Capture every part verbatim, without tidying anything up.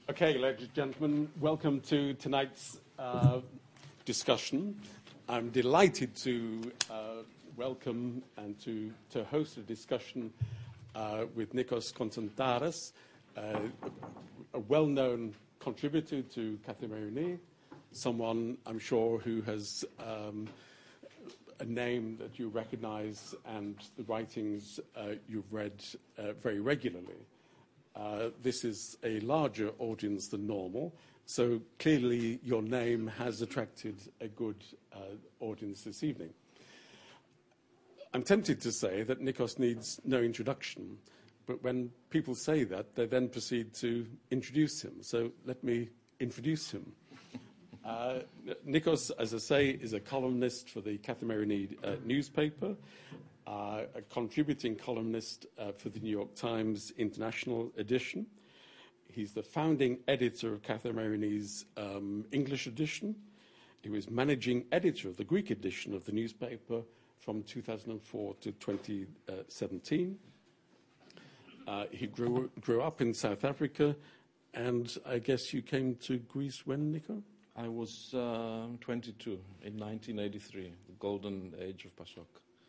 Okay, ladies and gentlemen, welcome to tonight's uh, discussion. I'm delighted to uh, welcome and to, to host a discussion uh, with Nikos Konstantaras, uh, a well-known contributor to Kathimerini, someone I'm sure who has um, a name that you recognize and the writings uh, you've read uh, very regularly. Uh, this is a larger audience than normal, so clearly your name has attracted a good uh, audience this evening. I'm tempted to say that Nikos needs no introduction, but when people say that, they then proceed to introduce him. So let me introduce him. Uh, Nikos, as I say, is a columnist for the Kathimerini uh, newspaper, uh, a contributing columnist uh, for the New York Times International edition. He's the founding editor of Kathimerini's um, English edition. He was managing editor of the Greek edition of the newspaper from two thousand four to twenty seventeen. Uh, he grew, grew up in South Africa, and I guess you came to Greece when, Nico? I was uh, twenty-two in nineteen eighty-three, the golden age of PASOK.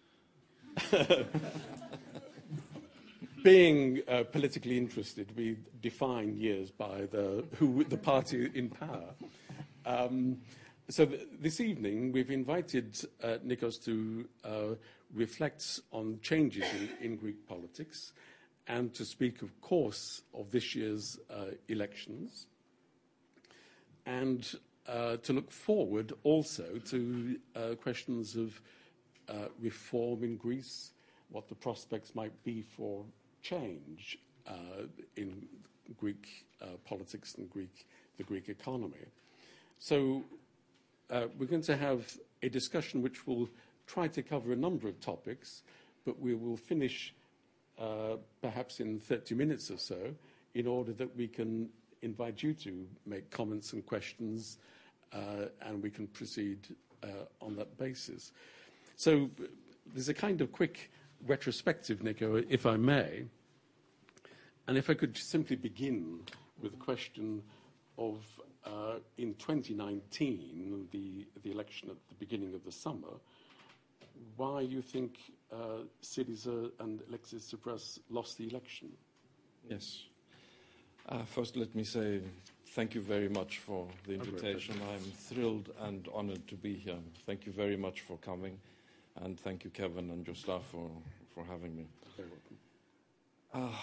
Being uh, politically interested, we define years by the, who, the party in power. Um, so th this evening, we've invited uh, Nikos to uh, reflect on changes in, in Greek politics and to speak, of course, of this year's uh, elections, and Uh, to look forward also to uh, questions of uh, reform in Greece, what the prospects might be for change uh, in Greek uh, politics and Greek, the Greek economy. So uh, we're going to have a discussion which will try to cover a number of topics, but we will finish uh, perhaps in thirty minutes or so in order that we can invite you to make comments and questions, uh, and we can proceed uh, on that basis. So there's a kind of quick retrospective, Nico, if I may, and if I could simply begin with a question of, uh, in twenty nineteen, the, the election at the beginning of the summer, why you think uh, Syriza and Alexis Tsipras lost the election? Yes. Uh, first, let me say thank you very much for the invitation. I'm thrilled and honored to be here. Thank you very much for coming, and thank you, Kevin and your staff, for, for having me. Very welcome. Uh,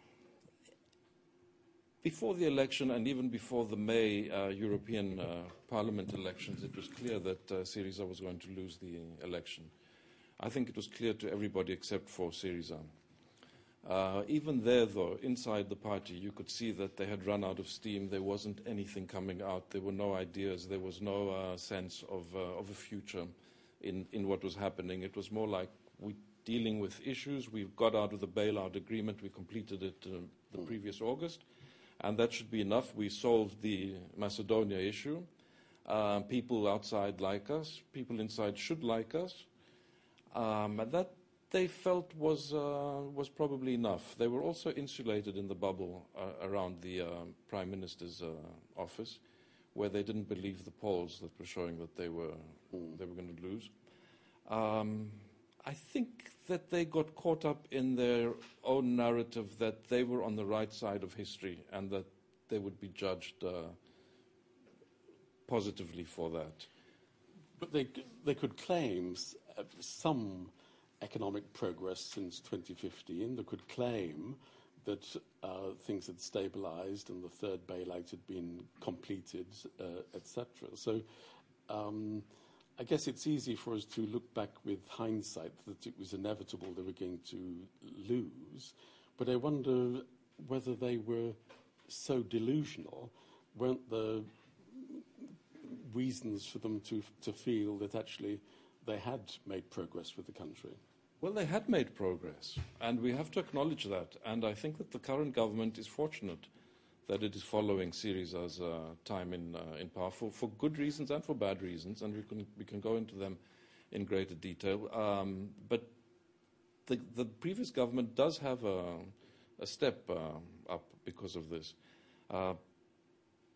before the election, and even before the May uh, European uh, Parliament elections, it was clear that uh, Syriza was going to lose the election. I think it was clear to everybody except for Syriza. Uh, even there, though, inside the party, you could see that they had run out of steam. There wasn't anything coming out. There were no ideas. There was no uh, sense of, uh, of a future in, in what was happening. It was more like we're dealing with issues. We got out of the bailout agreement. We completed it uh, the mm. previous August, and that should be enough. We solved the Macedonia issue. Uh, people outside like us. People inside should like us. Um, and that they felt was, uh, was probably enough. They were also insulated in the bubble uh, around the uh, Prime Minister's uh, office, where they didn't believe the polls that were showing that they were, mm. they were going to lose. Um, I think that they got caught up in their own narrative that they were on the right side of history and that they would be judged uh, positively for that. But they, they could claim uh, some economic progress since twenty fifteen. They could claim that uh, things had stabilized and the third bailout had been completed, uh, et cetera. So um, I guess it's easy for us to look back with hindsight that it was inevitable they were going to lose. But I wonder whether they were so delusional. Weren't there reasons for them to, to feel that actually they had made progress with the country? Well, they had made progress, and we have to acknowledge that. And I think that the current government is fortunate that it is following Syriza's uh, time in, uh, in power for, for good reasons and for bad reasons, and we can, we can go into them in greater detail. Um, but the, the previous government does have a, a step uh, up because of this. Uh,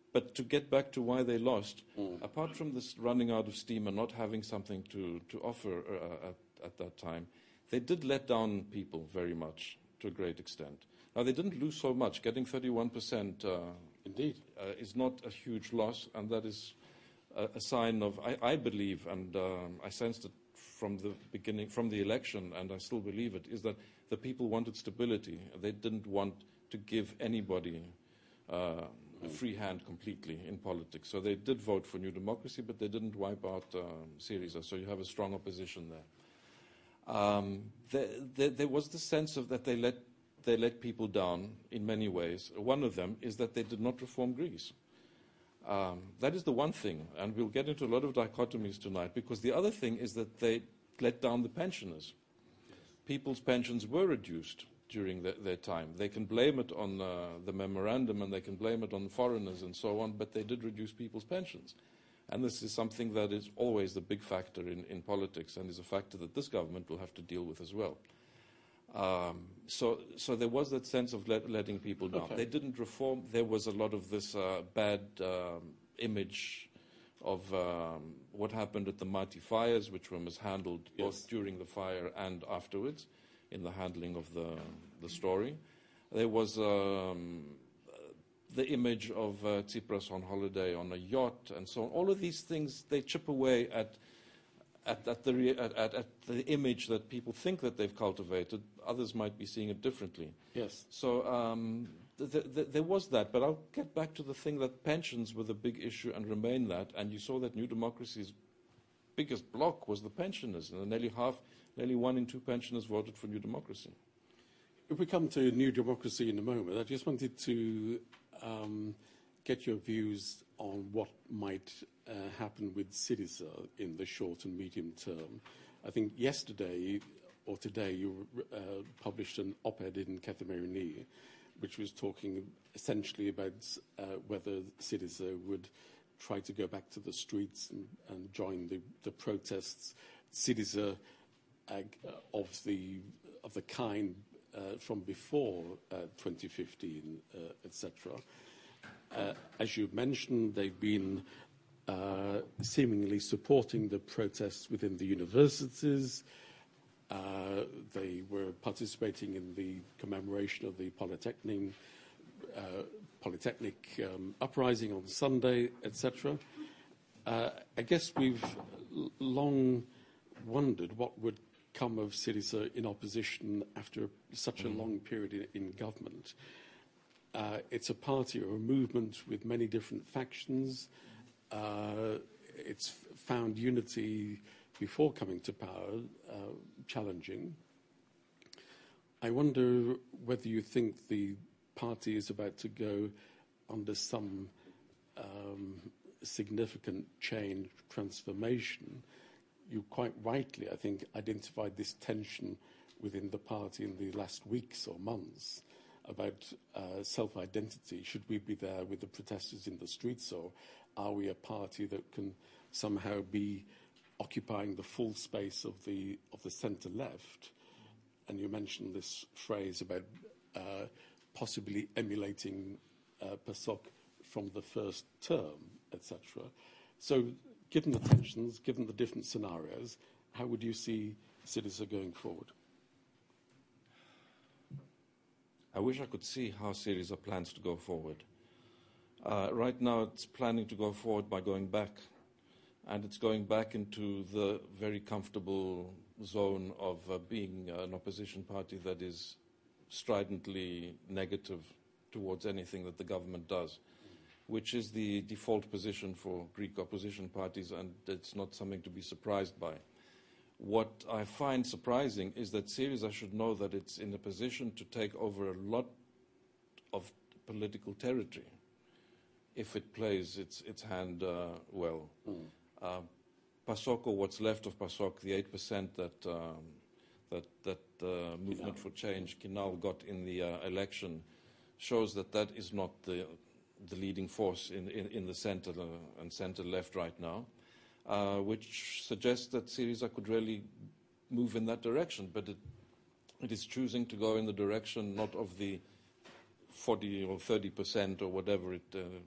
But to get back to why they lost, mm. apart from this running out of steam and not having something to, to offer uh, at, at that time, they did let down people very much, to a great extent. Now, they didn't lose so much. Getting thirty-one percent uh, Indeed. Uh, is not a huge loss, and that is a, a sign of, I, I believe, and um, I sensed it from the beginning, from the election, and I still believe it, is that the people wanted stability. They didn't want to give anybody uh, a free hand completely in politics. So they did vote for New Democracy, but they didn't wipe out um, Syriza. So you have a strong opposition there. Um, there, there. There was the sense of that they let they let people down in many ways. One of them is that they did not reform Greece. Um, that is the one thing, and we'll get into a lot of dichotomies tonight, because the other thing is that they let down the pensioners. People's pensions were reduced during the, their time. They can blame it on uh, the memorandum, and they can blame it on foreigners and so on, but they did reduce people's pensions. And this is something that is always the big factor in, in politics, and is a factor that this government will have to deal with as well. Um, so, so there was that sense of let, letting people down. Okay. They didn't reform. There was a lot of this uh, bad um, image of um, what happened at the Mati fires, which were mishandled yes. both during the fire and afterwards in the handling of the, the story. There was um, the image of uh, Tsipras on holiday on a yacht and so on. All of these things, they chip away at At, at, the re at, at, at the image that people think that they've cultivated. Others might be seeing it differently. Yes. So um, th th th there was that, but I'll get back to the thing that pensions were the big issue and remain that. And you saw that New Democracy's biggest block was the pensioners, and nearly half, nearly one in two pensioners voted for New Democracy. If we come to New Democracy in a moment, I just wanted to um, get your views on what might uh, happen with Syriza in the short and medium term. I think yesterday or today you uh, published an op-ed in Kathimerini, which was talking essentially about uh, whether Syriza would try to go back to the streets and, and join the, the protests. Syriza uh, of the of the kind uh, from before uh, twenty fifteen, uh, et cetera. Uh, as you mentioned, they've been uh, seemingly supporting the protests within the universities. Uh, they were participating in the commemoration of the Polytechnic, uh, Polytechnic um, uprising on Sunday, et cetera. Uh, I guess we've l long wondered what would come of Syriza in opposition after such a long period in, in government. Uh, it's a party or a movement with many different factions. Uh, it's found unity before coming to power uh, challenging. I wonder whether you think the party is about to go under some um, significant change, transformation. You quite rightly, I think, identified this tension within the party in the last weeks or months about uh, self-identity. Should we be there with the protesters in the streets, or are we a party that can somehow be occupying the full space of the of the centre-left? And you mentioned this phrase about uh, possibly emulating uh, PASOK from the first term, et cetera. So, given the tensions, given the different scenarios, how would you see Syriza going forward? I wish I could see how Syriza plans to go forward. Uh, right now, it's planning to go forward by going back, and it's going back into the very comfortable zone of uh, being an opposition party that is stridently negative towards anything that the government does, which is the default position for Greek opposition parties, and it's not something to be surprised by. What I find surprising is that Syriza should know that it's in a position to take over a lot of political territory if it plays its, its hand uh, well. Mm. Uh, PASOK, or what's left of PASOK, the eight percent that, um, that, that uh, Movement for Change, Kinal, got in the uh, election, shows that that is not the, the leading force in, in, in the center uh, and center-left right now. Uh, which suggests that Syriza could really move in that direction, but it, it is choosing to go in the direction not of the forty or thirty percent or whatever it uh,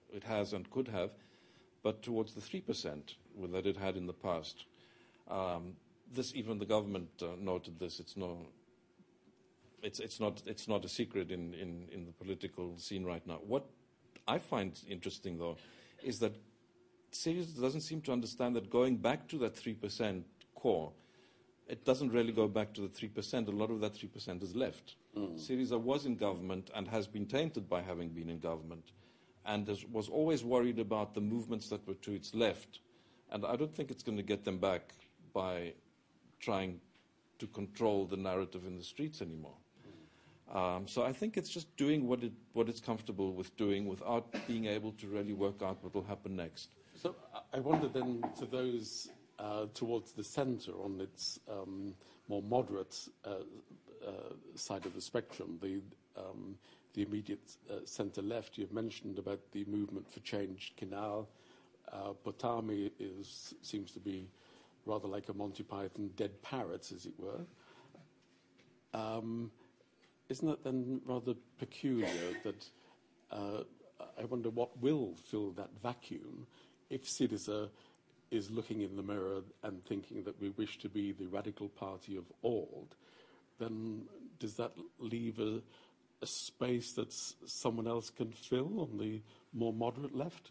it has and could have, but towards the three percent that it had in the past. Um, this, even the government uh, noted this. It's no, it's it's not it's not a secret in, in, in the political scene right now. What I find interesting, though, is that Syriza doesn't seem to understand that going back to that three percent core, it doesn't really go back to the three percent. A lot of that three percent is left. Mm. Syriza was in government and has been tainted by having been in government, and was always worried about the movements that were to its left. And I don't think it's going to get them back by trying to control the narrative in the streets anymore. Um, so I think it's just doing what, it, what it's comfortable with doing without being able to really work out what will happen next. So I wonder then, to those uh, towards the centre, on its um, more moderate uh, uh, side of the spectrum, the, um, the immediate uh, centre-left, you've mentioned about the movement for change, Kinal. Uh, Potami is, seems to be rather like a Monty Python dead parrot, as it were. Um, isn't it then rather peculiar that uh, I wonder what will fill that vacuum if Syriza is looking in the mirror and thinking that we wish to be the radical party of old, then does that leave a, a space that someone else can fill on the more moderate left?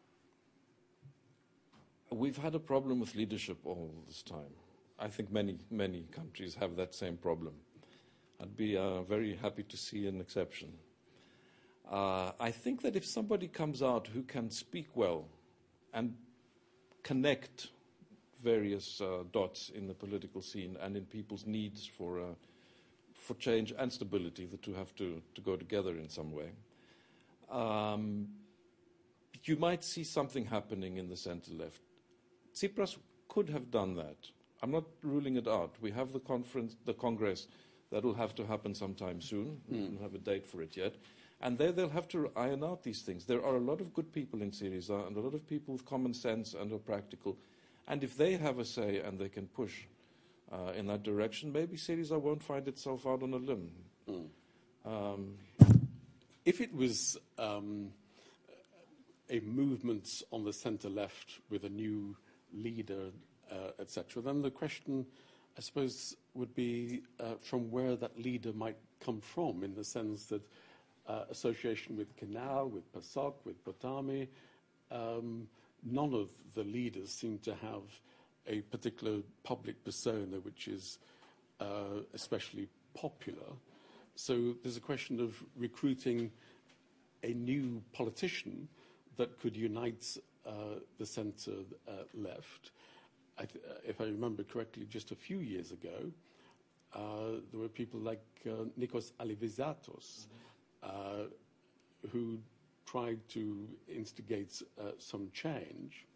We've had a problem with leadership all this time. I think many, many countries have that same problem. I'd be uh, very happy to see an exception. Uh, I think that if somebody comes out who can speak well and connect various uh, dots in the political scene and in people's needs for, uh, for change and stability, the two have to, to go together in some way, um, you might see something happening in the center-left. Tsipras could have done that. I'm not ruling it out. We have the conference, the Congress, that will have to happen sometime soon. Mm. We don't have a date for it yet. And there they'll have to iron out these things. There are a lot of good people in Syriza and a lot of people with common sense and are practical. And if they have a say and they can push uh, in that direction, maybe Syriza won't find itself out on a limb. Mm. Um, if it was um, a movement on the centre-left with a new leader, uh, et cetera, then the question, I suppose, would be uh, from where that leader might come from, in the sense that uh, association with Kinal, with PASOK, with Potami, um, none of the leaders seem to have a particular public persona which is uh, especially popular. So there's a question of recruiting a new politician that could unite uh, the centre-left. Uh, I th uh, if I remember correctly, just a few years ago, uh, there were people like uh, Nikos Alivizatos, mm-hmm. uh, who tried to instigate uh, some change.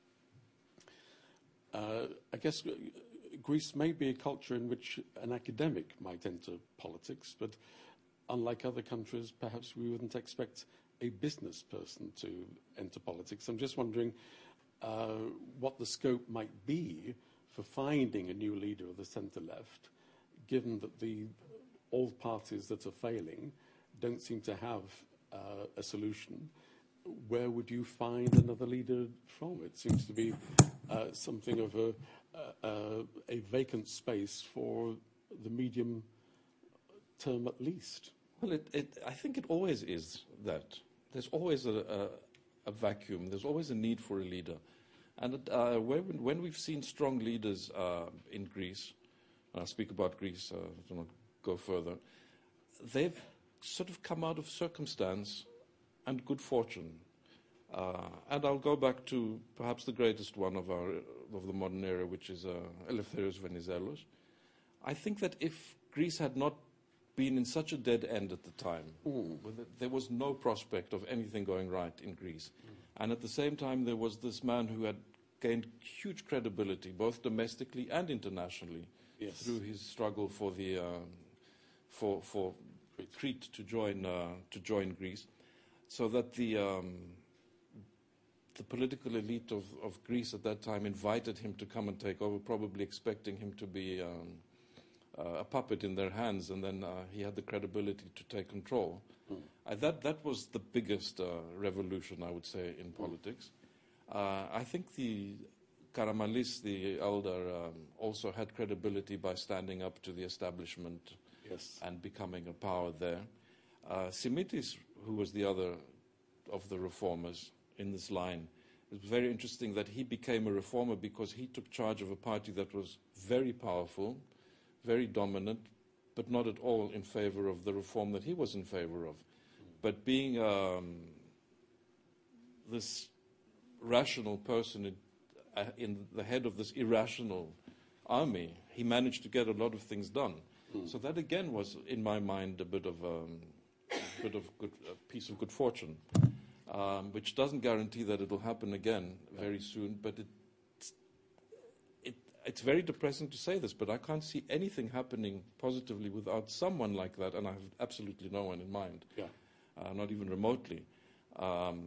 Uh, I guess uh, Greece may be a culture in which an academic might enter politics, but unlike other countries, perhaps we wouldn't expect a business person to enter politics. I'm just wondering uh, what the scope might be for finding a new leader of the centre-left, given that the old parties that are failing don't seem to have uh, a solution. Where would you find another leader from? It seems to be uh, something of a, uh, a vacant space for the medium term at least. Well, it, it, I think it always is that. There's always a, a, a vacuum. There's always a need for a leader. And uh, when, when we've seen strong leaders uh, in Greece, and I'll speak about Greece, uh, I don't want to go further, they've sort of come out of circumstance and good fortune. Uh, and I'll go back to perhaps the greatest one of, our, of the modern era, which is uh, Eleftherios Venizelos. I think that if Greece had not been in such a dead end at the time, mm. there was no prospect of anything going right in Greece. Mm. And at the same time, there was this man who had gained huge credibility, both domestically and internationally, yes. through his struggle for the uh, for for Crete to join uh, to join Greece, so that the um, the political elite of, of Greece at that time invited him to come and take over, probably expecting him to be um, uh, a puppet in their hands, and then uh, he had the credibility to take control. Mm. Uh, that, that was the biggest uh, revolution, I would say, in politics. Uh, I think the Karamanlis, the elder, um, also had credibility by standing up to the establishment yes. and becoming a power there. Uh, Simitis, who was the other of the reformers in this line, it was very interesting that he became a reformer because he took charge of a party that was very powerful, very dominant, but not at all in favor of the reform that he was in favor of. But being um, this rational person in, uh, in the head of this irrational army, he managed to get a lot of things done. Mm. So that again was, in my mind, a bit of um, a bit of good, a piece of good fortune. Um, which doesn't guarantee that it will happen again very soon, but it's, it, it's very depressing to say this, but I can't see anything happening positively without someone like that, and I have absolutely no one in mind, yeah. uh, not even remotely, um,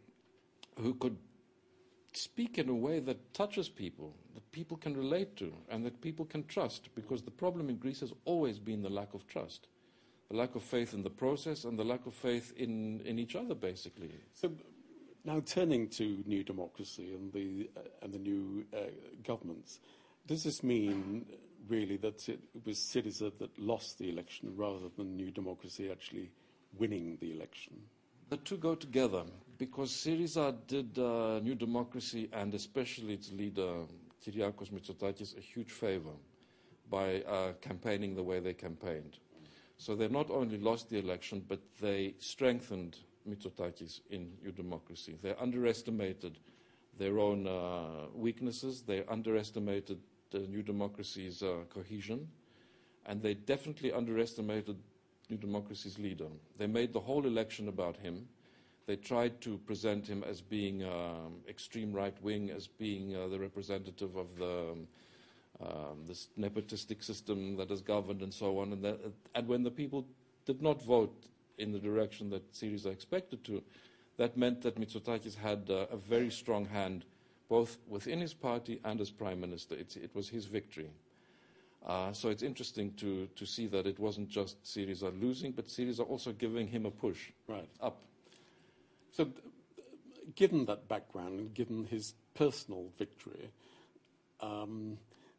who could speak in a way that touches people, that people can relate to, and that people can trust, because the problem in Greece has always been the lack of trust. The lack of faith in the process and the lack of faith in, in each other, basically. So now turning to New Democracy and the, uh, and the new uh, governments, does this mean really that it was Syriza that lost the election rather than New Democracy actually winning the election? The two go together, because Syriza did uh, New Democracy and especially its leader, Kyriakos Mitsotakis, a huge favor by uh, campaigning the way they campaigned. So they not only lost the election, but they strengthened Mitsotakis in New Democracy. They underestimated their own uh, weaknesses. They underestimated the New Democracy's uh, cohesion. And they definitely underestimated New Democracy's leader. They made the whole election about him. They tried to present him as being um, extreme right-wing, as being uh, the representative of the... Um, Um, this nepotistic system that has governed and so on. And, that, and when the people did not vote in the direction that Syriza expected to, that meant that Mitsotakis had uh, a very strong hand, both within his party and as prime minister. It's, it was his victory. Uh, so it's interesting to, to see that it wasn't just Syriza losing, but Syriza also giving him a push right. up. So given that background and given his personal victory, um,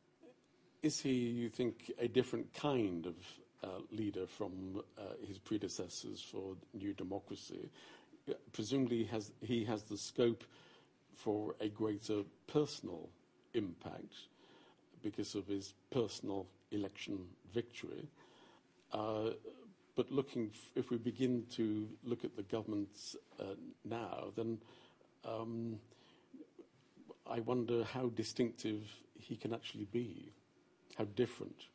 is he, you think, a different kind of uh, leader from uh, his predecessors for New Democracy? Presumably has, he has the scope for a greater personal impact because of his personal election victory. Uh, but looking, f if we begin to look at the governments uh, now, then um, I wonder how distinctive he can actually be. How different?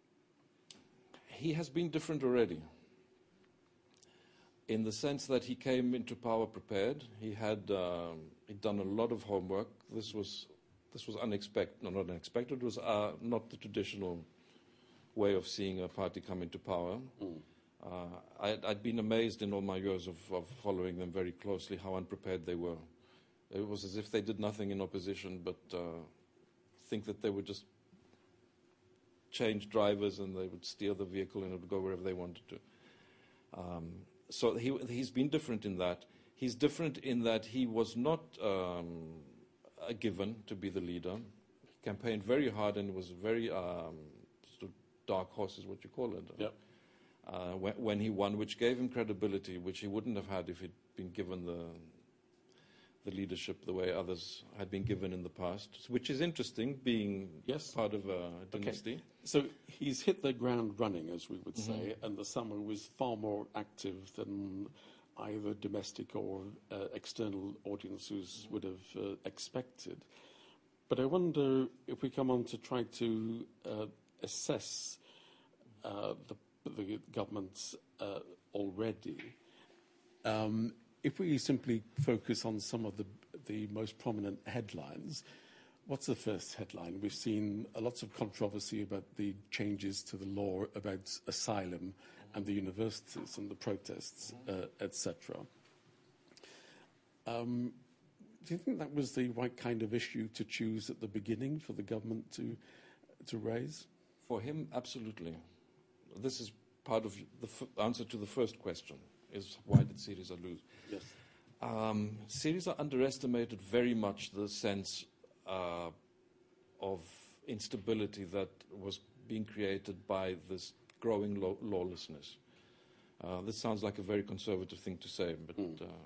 He has been different already, in the sense that he came into power prepared. He had um, he'd done a lot of homework. This was this was unexpected. No, not unexpected. It was uh, not the traditional way of seeing a party come into power. Mm. Uh, I'd, I'd been amazed in all my years of, of following them very closely how unprepared they were. It was as if they did nothing in opposition, but uh, think that they were just change drivers and they would steer the vehicle and it would go wherever they wanted to. Um, so he, he's been different in that. He's different in that he was not um, a given to be the leader. He campaigned very hard and was very um, sort of dark horse is what you call it. Yep. Uh, when, when he won, which gave him credibility, which he wouldn't have had if he'd been given the the leadership the way others had been given in the past, which is interesting, being yes. part of a dynasty. Okay. So he's hit the ground running, as we would say, Mm-hmm. and the summer was far more active than either domestic or uh, external audiences would have uh, expected. But I wonder if we come on to try to uh, assess uh, the, the government uh, already, um, if we simply focus on some of the, the most prominent headlines, what's the first headline? We've seen a lots of controversy about the changes to the law about asylum and the universities and the protests, uh, et cetera. Um, do you think that was the right kind of issue to choose at the beginning for the government to, to raise? For him, absolutely. This is part of the f answer to the first question. is why did Syriza lose? Yes. Um, Syriza underestimated very much the sense uh, of instability that was being created by this growing law lawlessness. Uh, this sounds like a very conservative thing to say, but mm. uh,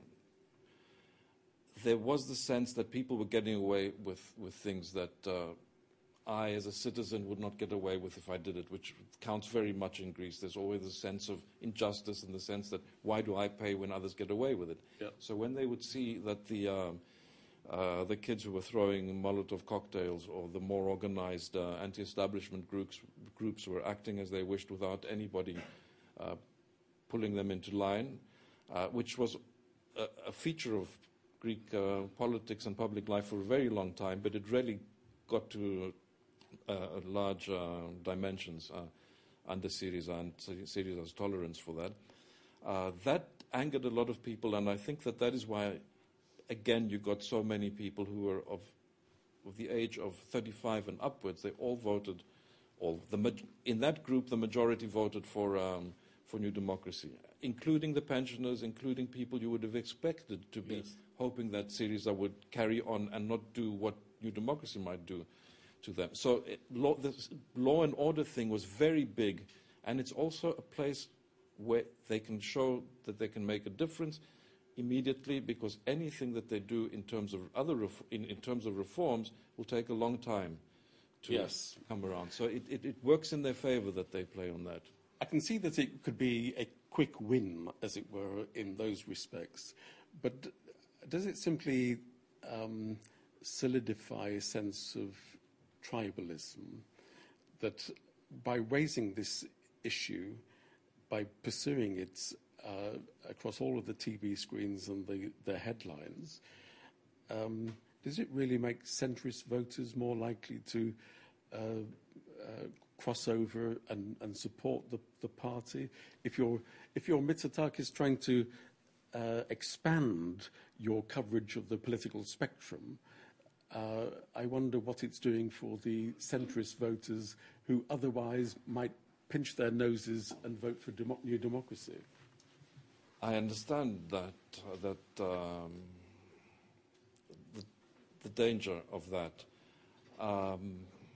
there was the sense that people were getting away with, with things that uh, I, as a citizen, would not get away with if I did it, which counts very much in Greece. There's always a sense of injustice in the sense that why do I pay when others get away with it? Yep. So when they would see that the, um, uh, the kids who were throwing Molotov cocktails or the more organized uh, anti-establishment groups, groups were acting as they wished without anybody uh, pulling them into line, uh, which was a, a feature of Greek uh, politics and public life for a very long time, but it really got to uh, large uh, dimensions uh, under Syriza and Syriza's tolerance for that. Uh, that angered a lot of people, and I think that that is why, again, you got so many people who were of, of the age of thirty-five and upwards. They all voted, all the in that group, the majority voted for um, for New Democracy, including the pensioners, including people you would have expected to be yes. hoping that Syriza would carry on and not do what New Democracy might do to them. So it, law, the law and order thing was very big, and it's also a place where they can show that they can make a difference immediately, because anything that they do in terms of other ref in, in terms of reforms will take a long time to yes. come around. So it, it, it works in their favor that they play on that. I can see that it could be a quick win, as it were, in those respects. But does it simply um, solidify a sense of tribalism that by raising this issue, by pursuing it uh, across all of the T V screens and the, the headlines, um, does it really make centrist voters more likely to uh, uh, cross over and, and support the, the party? If you're, if you're Mitsotakis trying to uh, expand your coverage of the political spectrum, uh, I wonder what it's doing for the centrist voters who otherwise might pinch their noses and vote for demo New Democracy. I understand that, uh, that um, the, the danger of that. Um,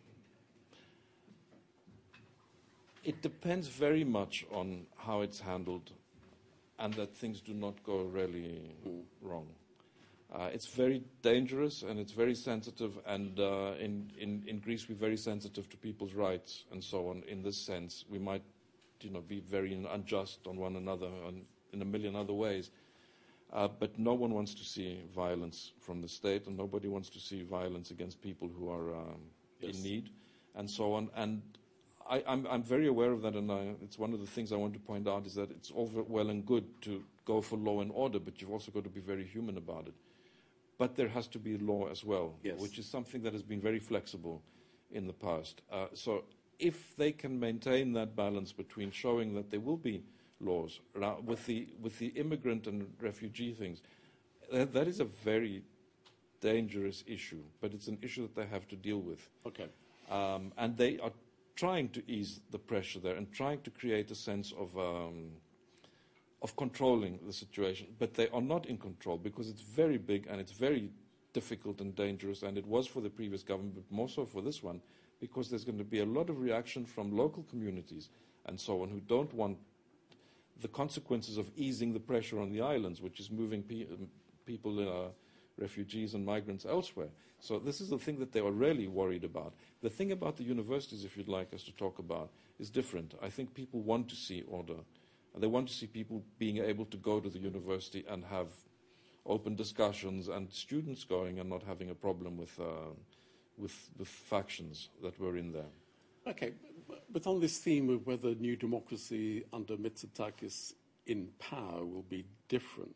it depends very much on how it's handled, and that things do not go really mm. wrong. Uh, it's very dangerous and it's very sensitive, and uh, in, in, in Greece we're very sensitive to people's rights and so on. In this sense, we might, you know, be very unjust on one another and in a million other ways. Uh, but no one wants to see violence from the state, and nobody wants to see violence against people who are um, yes. in need and so on. And I, I'm, I'm very aware of that, and I, it's one of the things I want to point out is that it's all well and good to go for law and order, but you've also got to be very human about it. But there has to be law as well, yes. which is something that has been very flexible in the past. Uh, so if they can maintain that balance between showing that there will be laws around, with the with the immigrant and refugee things, that, that is a very dangerous issue. But it's an issue that they have to deal with. Okay. Um, and they are trying to ease the pressure there and trying to create a sense of um, of controlling the situation, but they are not in control because it's very big and it's very difficult and dangerous, and it was for the previous government, but more so for this one, because there's going to be a lot of reaction from local communities and so on who don't want the consequences of easing the pressure on the islands, which is moving pe people, uh, refugees and migrants elsewhere. So this is the thing that they are really worried about. The thing about the universities, if you'd like us to talk about, is different. I think people want to see order. They want to see people being able to go to the university and have open discussions, and students going and not having a problem with, uh, with the factions that were in there. Okay, but on this theme of whether New Democracy under Mitsotakis in power will be different,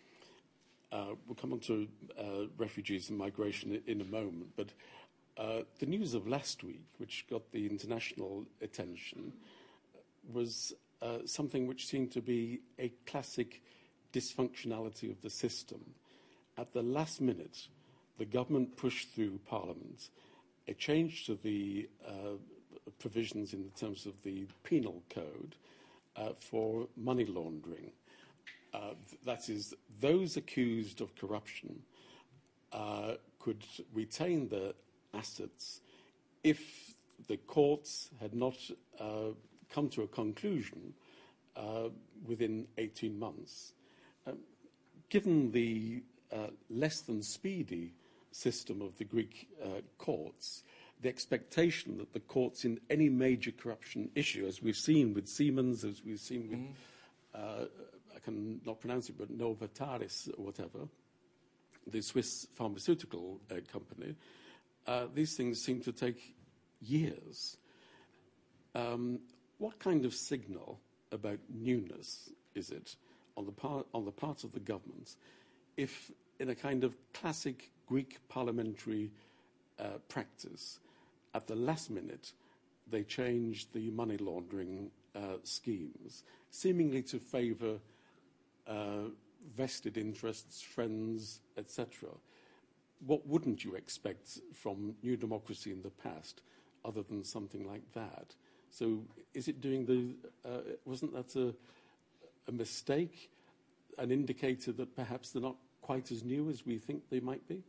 uh, we'll come on to uh, refugees and migration in a moment, but uh, the news of last week, which got the international attention, was Uh, something which seemed to be a classic dysfunctionality of the system. At the last minute, the government pushed through Parliament a change to the uh, provisions in terms of the penal code uh, for money laundering. Uh, th- that is, those accused of corruption uh, could retain their assets if the courts had not uh, come to a conclusion uh, within eighteen months. Um, given the uh, less than speedy system of the Greek uh, courts, the expectation that the courts in any major corruption issue, as we've seen with Siemens, as we've seen with, mm. uh, I can not pronounce it, but Novartis or whatever, the Swiss pharmaceutical uh, company, uh, these things seem to take years. Um, what kind of signal about newness is it on the part, on the part of the government if, in a kind of classic Greek parliamentary uh, practice, at the last minute, they change the money laundering uh, schemes, seemingly to favour uh, vested interests, friends, et cetera? What wouldn't you expect from New Democracy in the past, other than something like that? So, is it doing the? Uh, wasn't that a, a mistake, an indicator that perhaps they're not quite as new as we think they might be?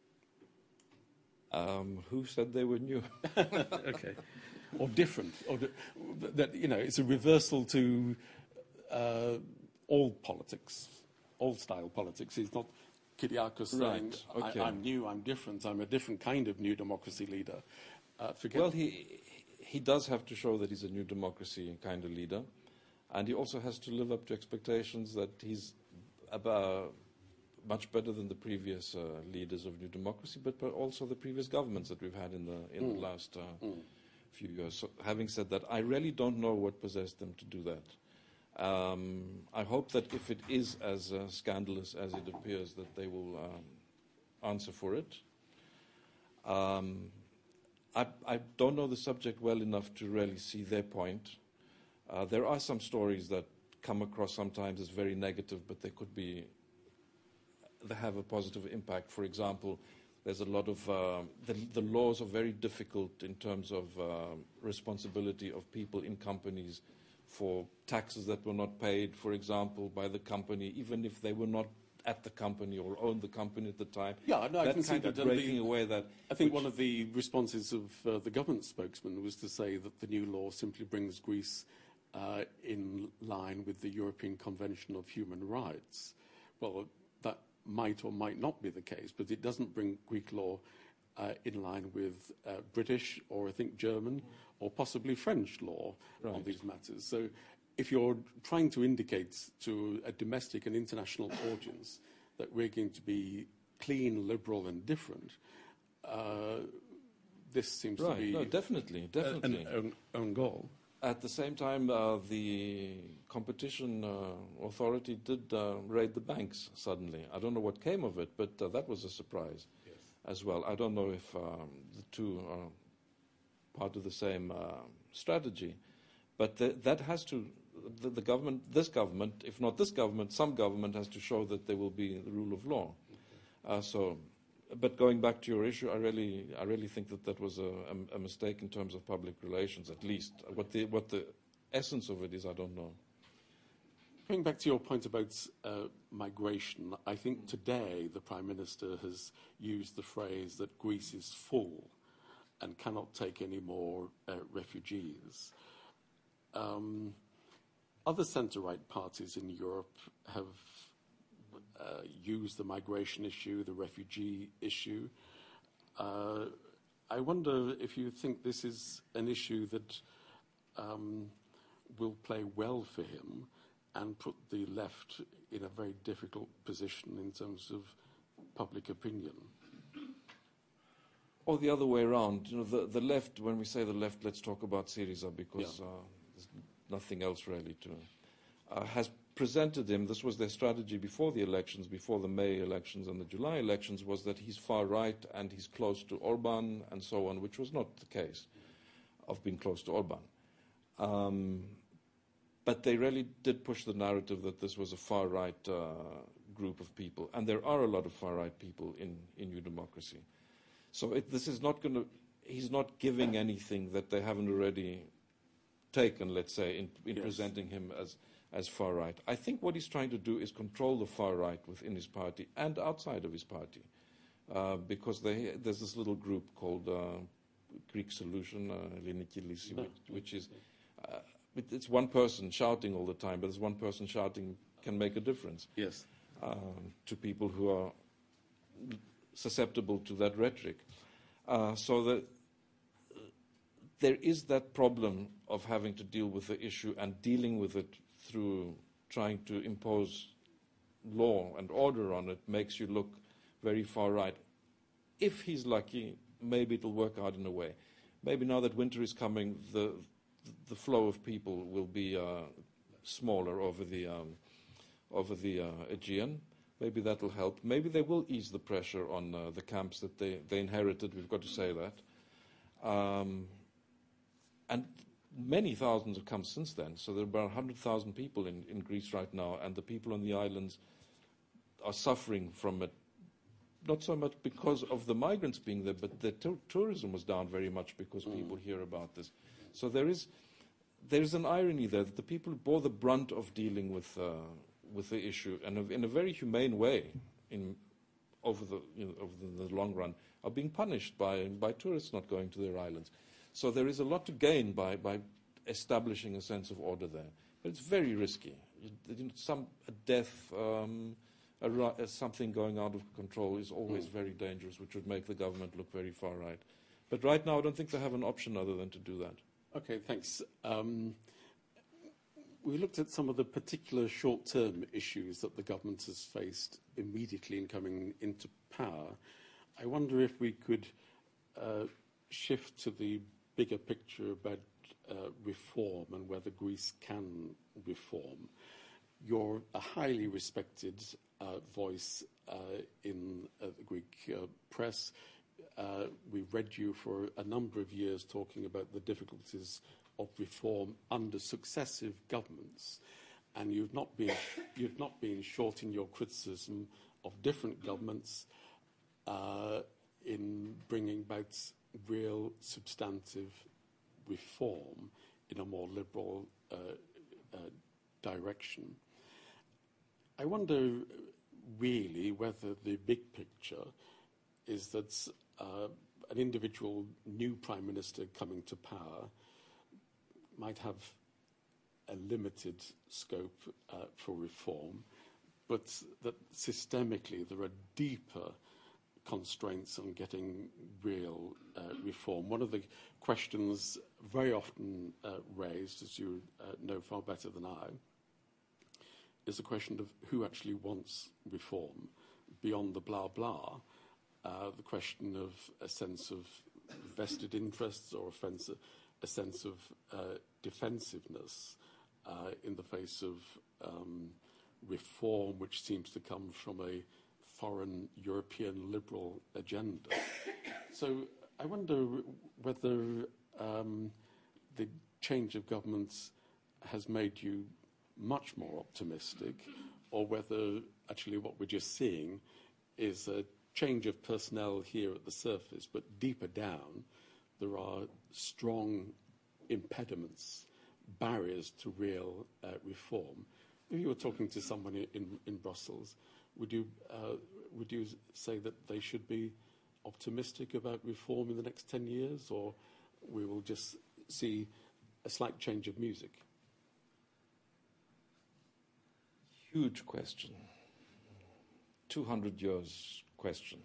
Um, who said they were new? Okay. Or different. Or di- that, you know, it's a reversal to uh, old politics, old style politics. It's not Kyriakos Right. saying, Okay. I, I'm new, I'm different, I'm a different kind of New Democracy leader. Uh, forget Well, he, he does have to show that he's a New Democracy kind of leader. And he also has to live up to expectations that he's about much better than the previous uh, leaders of New Democracy, but, but also the previous governments that we've had in the in mm. the last uh, mm. few years. So, having said that, I really don't know what possessed them to do that. Um, I hope that if it is as uh, scandalous as it appears, that they will um, answer for it. Um, I, I don't know the subject well enough to really see their point. Uh, there are some stories that come across sometimes as very negative, but they could be they have a positive impact. For example, there's a lot of uh, the, the laws are very difficult in terms of uh, responsibility of people in companies for taxes that were not paid, for example, by the company, even if they were not at the company or owned the company at the time. Yeah, no, I that can see kind that. of breaking the, away that. I think one of the responses of uh, the government spokesman was to say that the new law simply brings Greece uh, in line with the European Convention of Human Rights. Well, that might or might not be the case, but it doesn't bring Greek law uh, in line with uh, British or I think German or possibly French law right. on these matters. So if you're trying to indicate to a domestic and international audience that we're going to be clean, liberal and different, uh, this seems right. to be no, definitely, definitely. an own, own goal. At the same time, uh, the competition uh, authority did uh, raid the banks suddenly. I don't know what came of it, but uh, that was a surprise yes. as well. I don't know if um, the two are part of the same uh, strategy, but th- that has to, the, the government, this government, if not this government, some government has to show that there will be the rule of law. Okay. Uh, so, but going back to your issue, I really, I really think that that was a, a, a mistake in terms of public relations, at least. What the, what the essence of it is, I don't know. Going back to your point about uh, migration, I think today the Prime Minister has used the phrase that Greece is full and cannot take any more uh, refugees. Um, other centre-right parties in Europe have Uh, use the migration issue, the refugee issue. Uh, I wonder if you think this is an issue that um, will play well for him and put the left in a very difficult position in terms of public opinion. Or the other way around. You know, the, the left, when we say the left, let's talk about Syriza because Yeah. uh, there's nothing else really to uh, has presented him, this was their strategy before the elections, before the May elections and the July elections, was that he's far right and he's close to Orban and so on, which was not the case of being close to Orban. Um, but they really did push the narrative that this was a far right uh, group of people. And there are a lot of far right people in, in New Democracy. So it, this is not going to, he's not giving anything that they haven't already taken, let's say, in, in Yes. presenting him as as far right. I think what he's trying to do is control the far right within his party and outside of his party, uh, because they, there's this little group called uh, Greek Solution, uh, Linikilisi, which, which is, uh, it, it's one person shouting all the time, but this one person shouting can make a difference. Yes. Uh, to people who are susceptible to that rhetoric. Uh, so that uh, there is that problem of having to deal with the issue and dealing with it through trying to impose law and order on it makes you look very far right. If he's lucky, maybe it'll work out in a way. Maybe now that winter is coming, the the flow of people will be uh, smaller over the um, over the uh, Aegean. Maybe that will help. Maybe they will ease the pressure on uh, the camps that they, they inherited. We've got to say that. Um, and many thousands have come since then. So there are about one hundred thousand people in, in Greece right now, and the people on the islands are suffering from it, not so much because of the migrants being there, but the t- tourism was down very much because mm. people hear about this. So there is, there is an irony there that the people who bore the brunt of dealing with uh, with the issue, and in a very humane way, in over the you know, over the, the long run, are being punished by by tourists not going to their islands. So there is a lot to gain by by establishing a sense of order there, but it's very risky. You, some a death, um, a, a, something going out of control is always mm. very dangerous, which would make the government look very far right. But right now, I don't think they have an option other than to do that. Okay, thanks. Um, We looked at some of the particular short-term issues that the government has faced immediately in coming into power. I wonder if we could uh, shift to the bigger picture about uh, reform and whether Greece can reform. You're a highly respected uh, voice uh, in uh, the Greek uh, press. Uh, we read you for a number of years talking about the difficulties of reform under successive governments, and you've not been you've not been short in your criticism of different governments uh, in bringing about real substantive reform in a more liberal uh, uh, direction. I wonder really whether the big picture is that uh, an individual new prime minister coming to power might have a limited scope uh, for reform, but that systemically there are deeper constraints on getting real uh, reform. One of the questions very often uh, raised, as you uh, know far better than I, is the question of who actually wants reform beyond the blah blah, uh, the question of a sense of vested interests or offensive a sense of uh, defensiveness uh, in the face of um, reform which seems to come from a foreign European liberal agenda. So I wonder whether um, the change of governments has made you much more optimistic, or whether actually what we're just seeing is a change of personnel here at the surface, but deeper down there are strong impediments, barriers to real uh, reform. If you were talking to someone in, in Brussels, would you, uh, would you say that they should be optimistic about reform in the next ten years, or we will just see a slight change of music? Huge question. two hundred years question.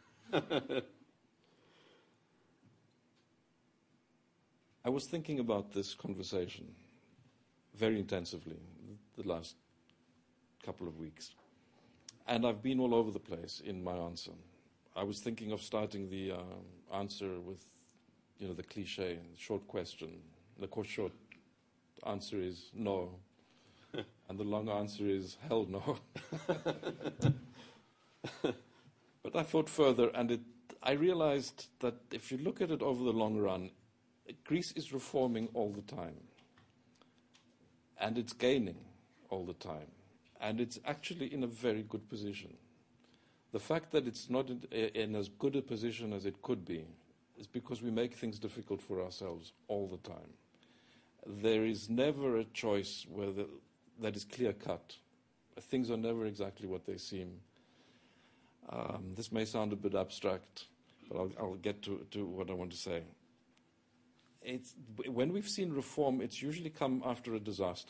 I was thinking about this conversation very intensively the last couple of weeks. And I've been all over the place in my answer. I was thinking of starting the uh, answer with, you know, the cliche, short question. The short answer is no. And the long answer is hell no. But I thought further, and it, I realized that if you look at it over the long run, Greece is reforming all the time. And it's gaining all the time. And it's actually in a very good position. The fact that it's not in, in as good a position as it could be is because we make things difficult for ourselves all the time. There is never a choice where the, that is clear-cut. Things are never exactly what they seem. Um, this may sound a bit abstract, but I'll, I'll get to, to what I want to say. It's, when we've seen reform, it's usually come after a disaster.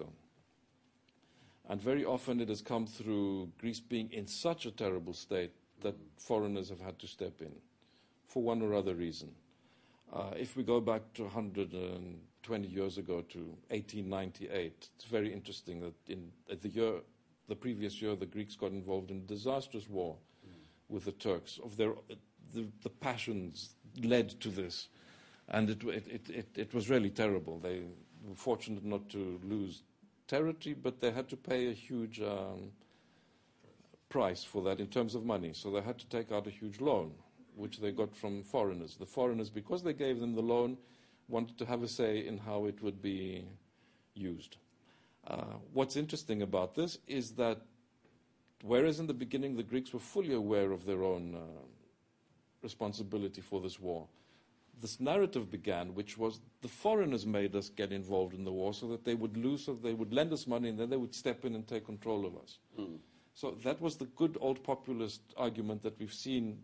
And very often it has come through Greece being in such a terrible state that foreigners have had to step in for one or other reason. Uh, if we go back to one hundred twenty years ago to eighteen ninety-eight, it's very interesting that in the year, the previous year, the Greeks got involved in a disastrous war mm. with the Turks. Of their, the, the passions led to this, and it, it, it, it was really terrible. They were fortunate not to lose territory, but they had to pay a huge um, price for that in terms of money. So they had to take out a huge loan, which they got from foreigners. The foreigners, because they gave them the loan, wanted to have a say in how it would be used. Uh, what's interesting about this is that whereas in the beginning the Greeks were fully aware of their own uh, responsibility for this war, this narrative began, which was the foreigners made us get involved in the war so that they would lose, so they would lend us money, and then they would step in and take control of us. Mm. So that was the good old populist argument that we've seen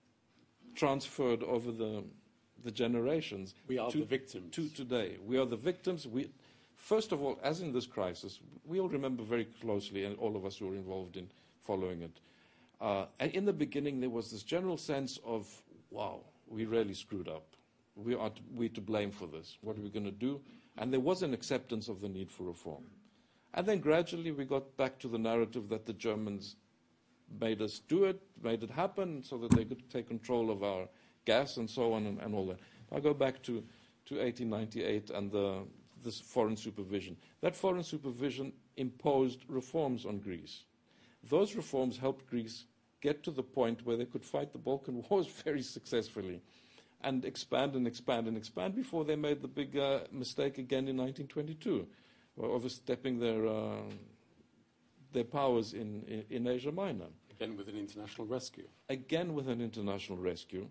transferred over the, the generations. We are to, the victims. To today. We are the victims. We, first of all, as in this crisis, we all remember very closely, and all of us who were involved in following it, uh, and in the beginning there was this general sense of, wow, we really screwed up. We are to, we to blame for this. What are we going to do? And there was an acceptance of the need for reform. And then gradually we got back to the narrative that the Germans made us do it, made it happen, so that they could take control of our gas and so on and, and all that. I go back to, to eighteen ninety-eight and the, this foreign supervision. That foreign supervision imposed reforms on Greece. Those reforms helped Greece get to the point where they could fight the Balkan Wars very successfully and expand and expand and expand before they made the big uh, mistake again in nineteen twenty-two, overstepping their, uh, their powers in, in, in Asia Minor. Again with an international rescue. Again with an international rescue.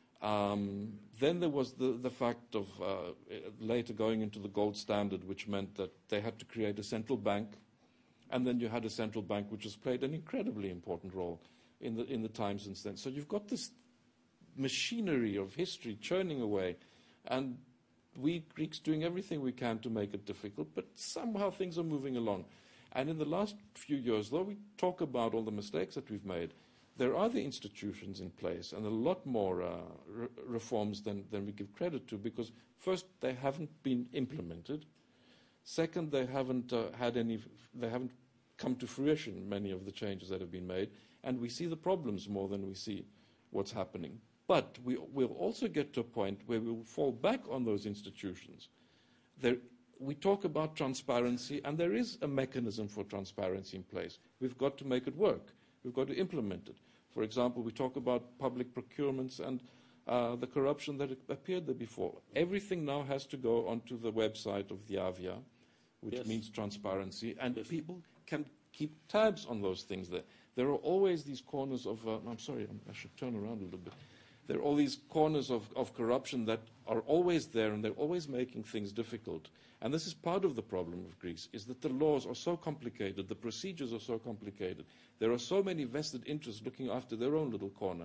Um, then there was the, the fact of uh, later going into the gold standard, which meant that they had to create a central bank, and then you had a central bank which has played an incredibly important role in the, in the time since then. So you've got this machinery of history churning away, and we Greeks doing everything we can to make it difficult, but somehow things are moving along. And in the last few years, though we talk about all the mistakes that we've made, there are the institutions in place and a lot more uh, re reforms than, than we give credit to, because first, they haven't been implemented. Second, they haven't uh, had any, they haven't come to fruition, many of the changes that have been made, and we see the problems more than we see what's happening. But we will also get to a point where we will fall back on those institutions. There, we talk about transparency, and there is a mechanism for transparency in place. We've got to make it work. We've got to implement it. For example, we talk about public procurements and uh, the corruption that appeared there before. Everything now has to go onto the website of the Avia, which yes. means transparency, and yes. people can keep tabs on those things there. There are always these corners of, uh, I'm sorry, I should turn around a little bit. There are all these corners of, of corruption that are always there, and they're always making things difficult. And this is part of the problem of Greece, is that the laws are so complicated, the procedures are so complicated, there are so many vested interests looking after their own little corner,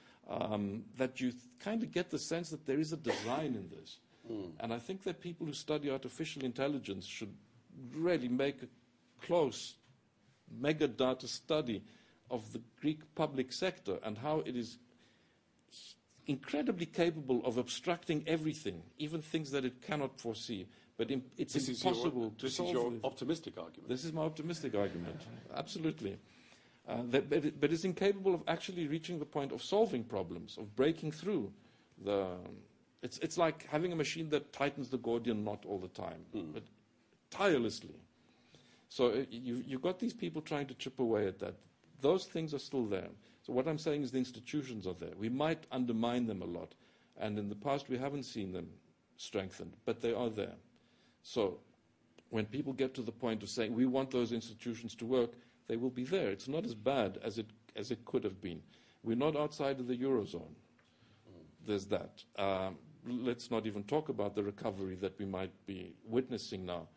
um, that you kind of get the sense that there is a design in this. Mm. And I think that people who study artificial intelligence should really make a close mega data study of the Greek public sector and how it is incredibly capable of obstructing everything, even things that it cannot foresee. But im it's this impossible your, to this solve. This is your this. optimistic argument. This is my optimistic argument, absolutely. Uh, that, but, it, but it's incapable of actually reaching the point of solving problems, of breaking through the... It's, it's like having a machine that tightens the Gordian knot all the time, mm. but tirelessly. So uh, you, you've got these people trying to chip away at that. Those things are still there. So what I'm saying is the institutions are there. We might undermine them a lot, and in the past we haven't seen them strengthened, but they are there. So when people get to the point of saying we want those institutions to work, they will be there. It's not as bad as it, as it could have been. We're not outside of the Eurozone. There's that. Um, let's not even talk about the recovery that we might be witnessing now.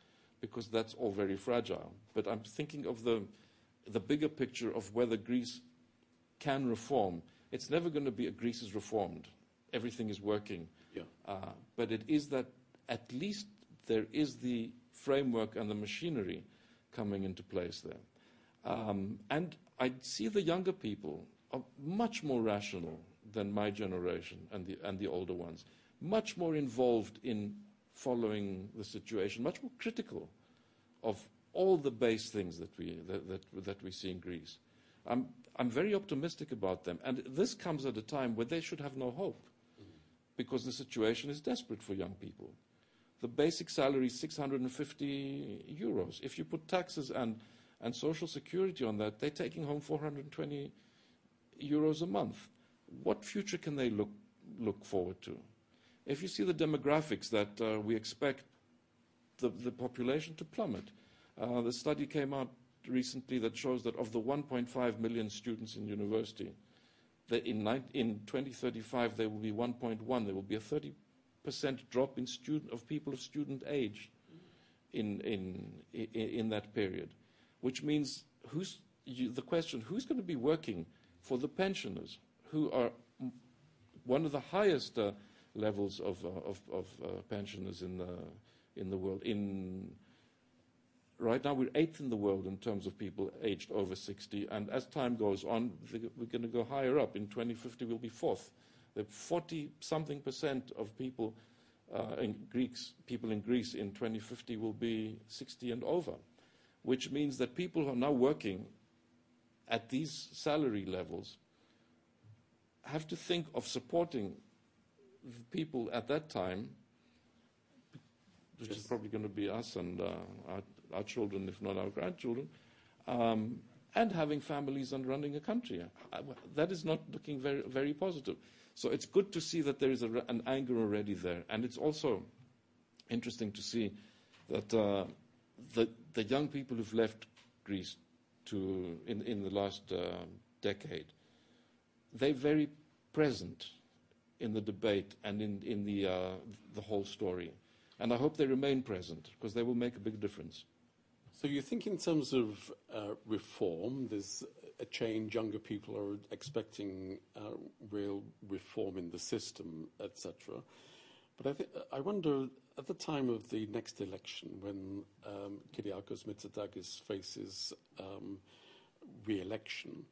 because that's all very fragile. But I'm thinking of the, the bigger picture of whether Greece can reform. It's never going to be a Greece is reformed. Everything is working. Yeah. Uh, but it is that at least there is the framework and the machinery coming into place there. Um, and I see the younger people are much more rational than my generation and the, and the older ones, much more involved in following the situation, much more critical of all the base things that we, that, that, that we see in Greece. I'm, I'm very optimistic about them. And this comes at a time where they should have no hope, because the situation is desperate for young people. The basic salary is six hundred fifty euros. If you put taxes and, and social security on that, they're taking home four hundred twenty euros a month. What future can they look, look forward to? If you see the demographics that uh, we expect the, the population to plummet. Uh, the study came out recently that shows that of the one point five million students in university, that in, in twenty thirty-five there will be one point one. There will be a thirty percent drop in student, of people of student age in, in, in, in that period, which means who's, you, the question, who's going to be working for the pensioners, who are one of the highest uh, levels of, uh, of, of uh, pensioners in the, in the world. In, right now, we're eighth in the world in terms of people aged over sixty, and as time goes on, we're going to go higher up. In twenty fifty, we'll be fourth. The forty-something percent of people, uh, in Greeks, people in Greece in twenty fifty will be sixty and over, which means that people who are now working at these salary levels have to think of supporting the people at that time, which yes. is probably going to be us and uh, our, our children, if not our grandchildren, um, and having families and running a country. That is not looking very, very positive. So it's good to see that there is a, an anger already there. And it's also interesting to see that uh, the, the young people who've left Greece to, in, in the last uh, decade, they're very present in the debate and in, in the, uh, the whole story. And I hope they remain present, because they will make a big difference. So you think in terms of uh, reform, there's a change, younger people are expecting uh, real reform in the system, et cetera. But I, th I wonder, at the time of the next election, when um, Kyriakos Mitsotakis faces um, re-election,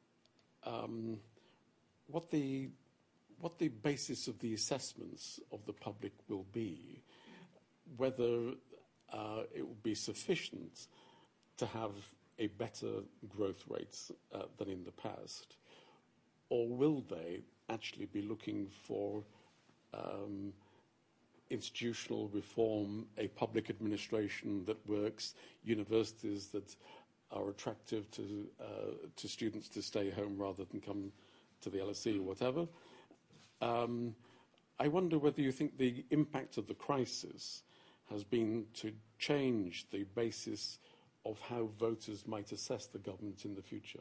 um, what the what the basis of the assessments of the public will be, whether uh, it will be sufficient to have a better growth rate uh, than in the past, or will they actually be looking for um, institutional reform, a public administration that works, universities that are attractive to, uh, to students to stay home rather than come to the L S E or whatever? Um, I wonder whether you think the impact of the crisis has been to change the basis of how voters might assess the government in the future.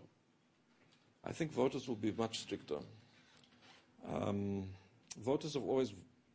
I think voters will be much stricter. Um, voters have always,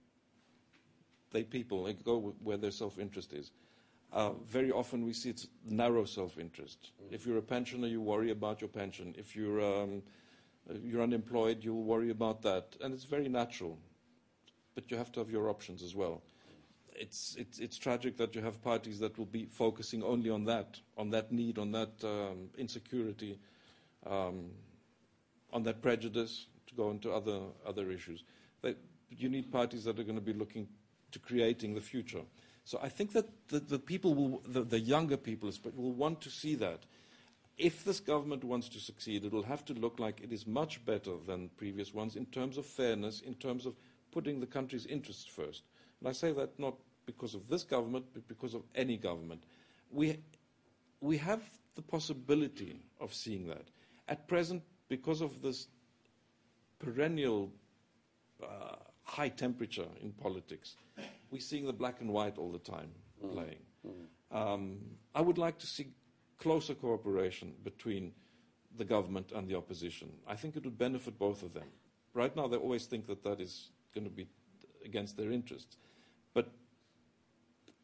they people, they go where their self-interest is. Uh, very often we see it's narrow self-interest. Mm. If you're a pensioner, you worry about your pension. If you're, um, you're unemployed, you'll worry about that. And it's very natural. But you have to have your options as well. It's, it's, it's tragic that you have parties that will be focusing only on that, on that need, on that um, insecurity, um, on that prejudice, to go into other, other issues. They, you need parties that are going to be looking to creating the future. So I think that the, the people, will, the, the younger people will want to see that. If this government wants to succeed, it will have to look like it is much better than previous ones in terms of fairness, in terms of putting the country's interests first. And I say that not because of this government, but because of any government. We, we have the possibility of seeing that. At present, because of this perennial uh, high temperature in politics, we're seeing the black and white all the time mm. playing. Mm. Um, I would like to see closer cooperation between the government and the opposition. I think it would benefit both of them. Right now, they always think that that is going to be against their interests. But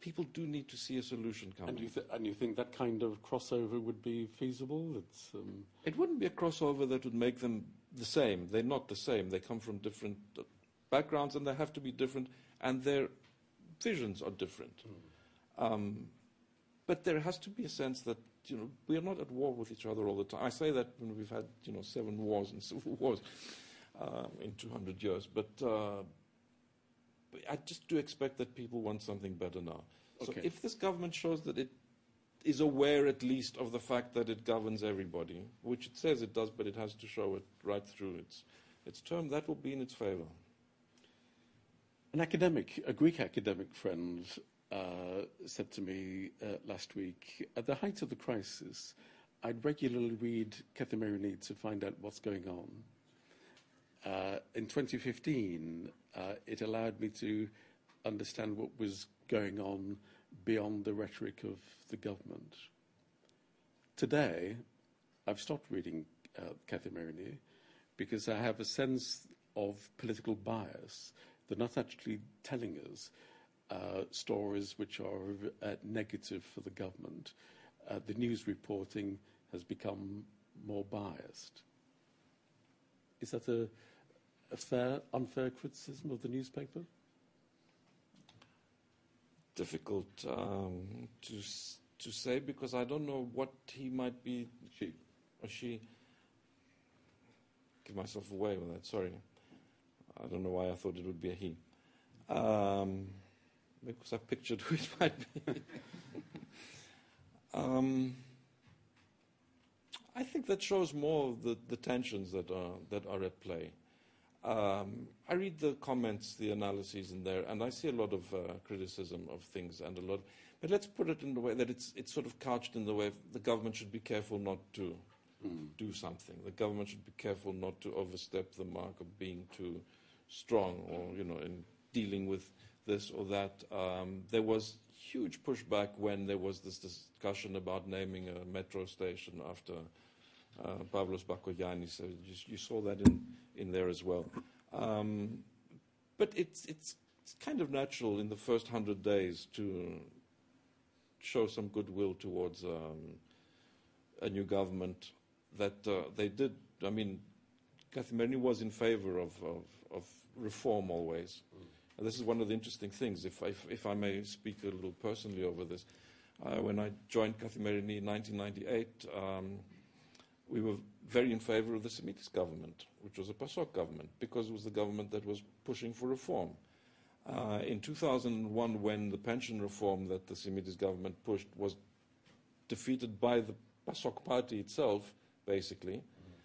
people do need to see a solution coming. And you, th- and you think that kind of crossover would be feasible? It's, um... It wouldn't be a crossover that would make them the same. They're not the same. They come from different uh, backgrounds, and they have to be different, and their visions are different. Mm. Um, but there has to be a sense that, you know, we are not at war with each other all the time. I say that when we've had, you know, seven wars and civil wars um, in two hundred years. But uh, I just do expect that people want something better now. Okay. So if this government shows that it is aware at least of the fact that it governs everybody, which it says it does, but it has to show it right through its, its term, that will be in its favor. An academic, a Greek academic friend, uh, said to me uh, last week, at the height of the crisis, I'd regularly read Kathimerini to find out what's going on. Uh, in twenty fifteen, uh, it allowed me to understand what was going on beyond the rhetoric of the government. Today, I've stopped reading uh, Kathimerini because I have a sense of political bias. They're not actually telling us uh, stories which are uh, negative for the government. Uh, the news reporting has become more biased. Is that a, a fair, unfair criticism of the newspaper? Difficult um, to to say, because I don't know what he might be, she or she. Give myself away with that. Sorry, I don't know why I thought it would be a he. Um, because I pictured who it might be. um, I think that shows more of the, the tensions that are that are at play. Um, I read the comments, the analyses in there, and I see a lot of uh, criticism of things and a lot. But let's put it in the way that it's it's sort of couched in the way the government should be careful not to mm. do something. The government should be careful not to overstep the mark of being too strong, or, you know, in dealing with this or that. Um, there was huge pushback when there was this discussion about naming a metro station after uh, Pavlos Bakoyannis. So you, you saw that in, in there as well. Um, but it's, it's, it's kind of natural in the first hundred days to show some goodwill towards um, a new government that uh, they did. I mean, Kathimerini was in favor of, of, of reform always. Mm. And this is one of the interesting things, if, if, if I may speak a little personally over this. Uh, when I joined Kathimerini in nineteen ninety-eight, um, we were very in favor of the Simitis government, which was a PASOK government, because it was the government that was pushing for reform. Uh, in two thousand one, when the pension reform that the Simitis government pushed was defeated by the PASOK party itself, basically,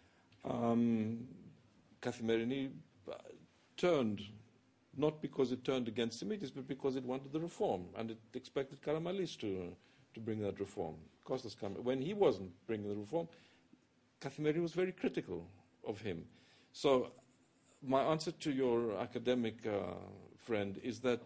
um, Kathimerini turned, not because it turned against Simitis, but because it wanted the reform, and it expected Karamanlis to, to bring that reform. Kostas Karamanlis, when he wasn't bringing the reform, Kathimerini was very critical of him. So my answer to your academic uh, friend is that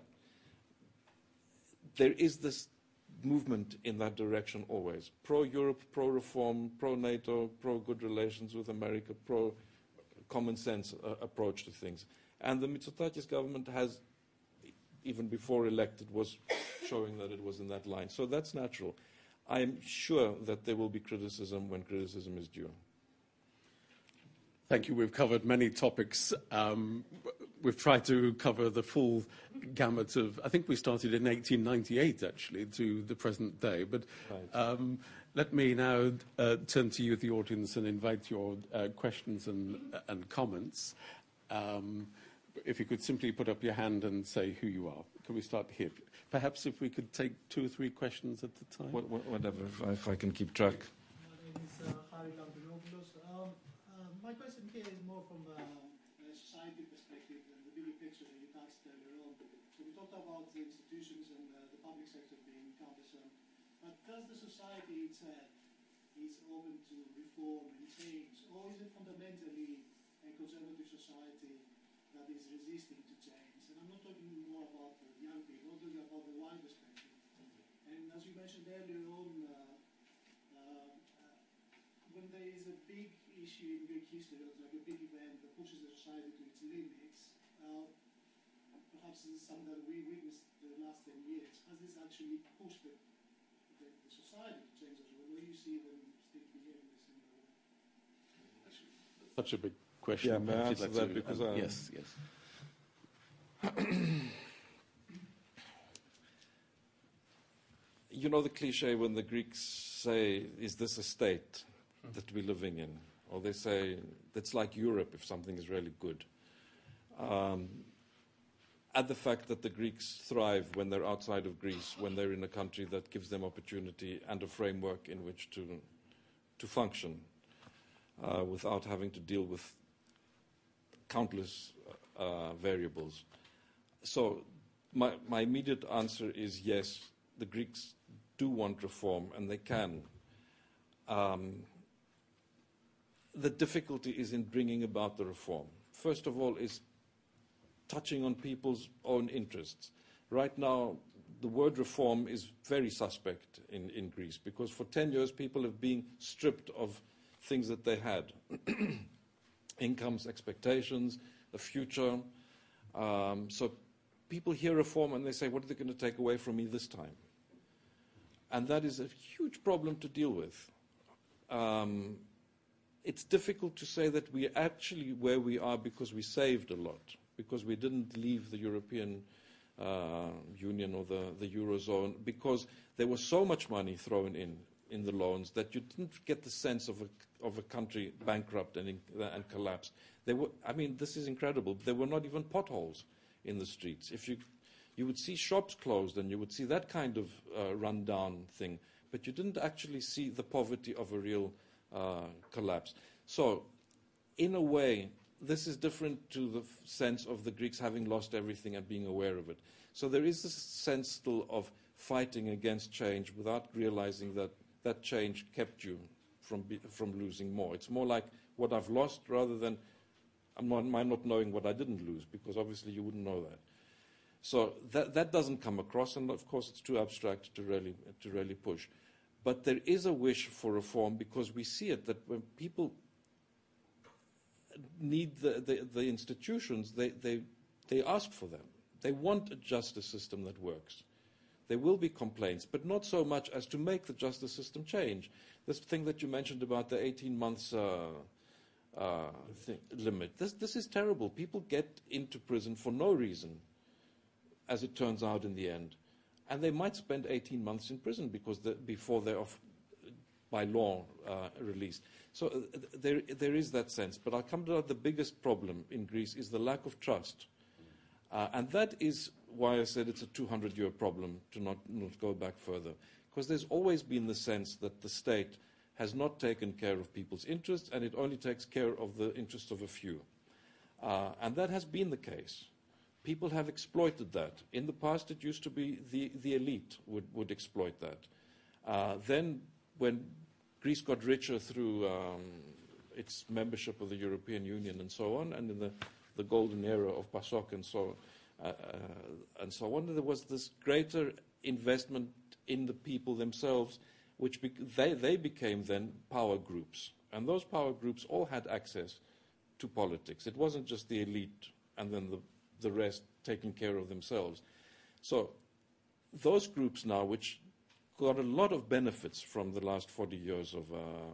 there is this movement in that direction always. Pro-Europe, pro-reform, pro-NATO, pro-good relations with America, pro-common sense uh, approach to things. And the Mitsotakis government has, even before elected, was showing that it was in that line. So that's natural. I'm sure that there will be criticism when criticism is due. Thank you. We've covered many topics. Um, we've tried to cover the full gamut of, I think we started in eighteen ninety-eight, actually, to the present day. But right. um, let me now uh, turn to you, the audience, and invite your uh, questions and, and comments. Um, if you could simply put up your hand and say who you are. Can we start here? Perhaps if we could take two or three questions at a time. What, what, whatever, if I, if I can keep track. My name is uh, Harry Lampinopoulos. Um, uh, my question here is more from a, a society perspective and the bigger picture that you touched earlier on. So we talked about the institutions and uh, the public sector being cumbersome. But does the society itself is open to reform and change, or is it fundamentally a conservative society that is resisting to change? And I'm not talking more about the young people, I'm talking about the wider spectrum. And as you mentioned earlier on, uh, uh, uh, when there is a big issue in Greek history, or like a big event that pushes the society to its limits, uh, perhaps this is something that we witnessed the last ten years, has this actually pushed the, the, the society to change as well? Or you see them still behaving the same way? Such a big question. Yeah, may I Perhaps answer you'd like that to- because um, I- yes, yes. You know the cliche when the Greeks say, is this a state that we're living in? Or they say, it's like Europe if something is really good. Um, and the fact that the Greeks thrive when they're outside of Greece, when they're in a country that gives them opportunity and a framework in which to, to function uh, without having to deal with countless uh, variables. So my, my immediate answer is yes, the Greeks do want reform, and they can. Um, the difficulty is in bringing about the reform. First of all, is touching on people's own interests. Right now, the word reform is very suspect in, in Greece, because for ten years people have been stripped of things that they had. Incomes, expectations, the future. Um, so people hear reform and they say, what are they going to take away from me this time? And that is a huge problem to deal with. Um, it's difficult to say that we're actually where we are because we saved a lot, because we didn't leave the European uh, Union or the, the Eurozone, because there was so much money thrown in in the loans that you didn't get the sense of a, of a country bankrupt and, in, and collapse. There were, I mean, this is incredible. There were not even potholes in the streets. If you You would see shops closed and you would see that kind of uh, rundown thing, but you didn't actually see the poverty of a real uh, collapse. So, in a way, this is different to the f- sense of the Greeks having lost everything and being aware of it. So there is this sense still of fighting against change without realizing that that change kept you from, be, from losing more. It's more like what I've lost rather than I'm not, my not knowing what I didn't lose, because obviously you wouldn't know that. So that, that doesn't come across, and of course it's too abstract to really, to really push. But there is a wish for reform, because we see it, that when people need the, the, the institutions, they, they, they ask for them. They want a justice system that works. There will be complaints, but not so much as to make the justice system change. This thing that you mentioned about the eighteen months uh, uh, thing, limit, this, this is terrible. People get into prison for no reason, as it turns out in the end. And they might spend eighteen months in prison because the, before they're off, by law uh, released. So uh, there, there is that sense. But I'll come to the biggest problem in Greece is the lack of trust. Uh, and that is why I said it's a two hundred year problem, to not, not go back further. Because there's always been the sense that the state has not taken care of people's interests, and it only takes care of the interests of a few. Uh, and that has been the case. People have exploited that. In the past, it used to be the, the elite would, would exploit that. Uh, then, when Greece got richer through um, its membership of the European Union and so on, and in the, the golden era of PASOK and so, uh, uh, and so on, there was this greater investment in the people themselves, which be they, they became then power groups. And those power groups all had access to politics. It wasn't just the elite and then the the rest taking care of themselves. So those groups now, which got a lot of benefits from the last forty years of uh,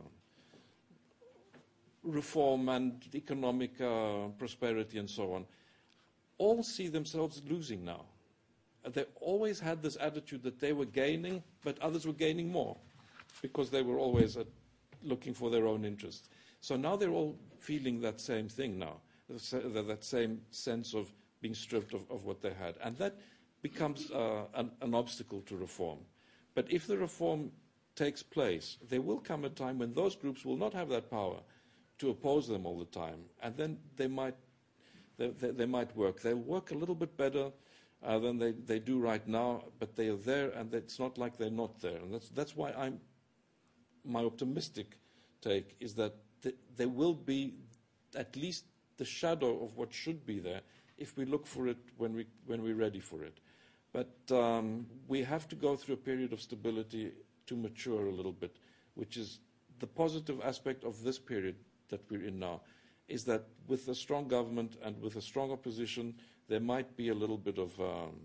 reform and economic uh, prosperity and so on, all see themselves losing now. They always had this attitude that they were gaining, but others were gaining more, because they were always uh, looking for their own interests. So now they're all feeling that same thing now, that same sense of being stripped of, of what they had. And that becomes uh, an, an obstacle to reform. But if the reform takes place, there will come a time when those groups will not have that power to oppose them all the time. And then they might, they, they, they might work. They'll work a little bit better uh, than they, they do right now, but they are there, and it's not like they're not there. And that's, that's why I'm, my optimistic take is that th there will be at least the shadow of what should be there if we look for it when, we, when we're ready for it. But um, we have to go through a period of stability to mature a little bit, which is the positive aspect of this period that we're in now, is that with a strong government and with a strong opposition, there might be a little bit of um,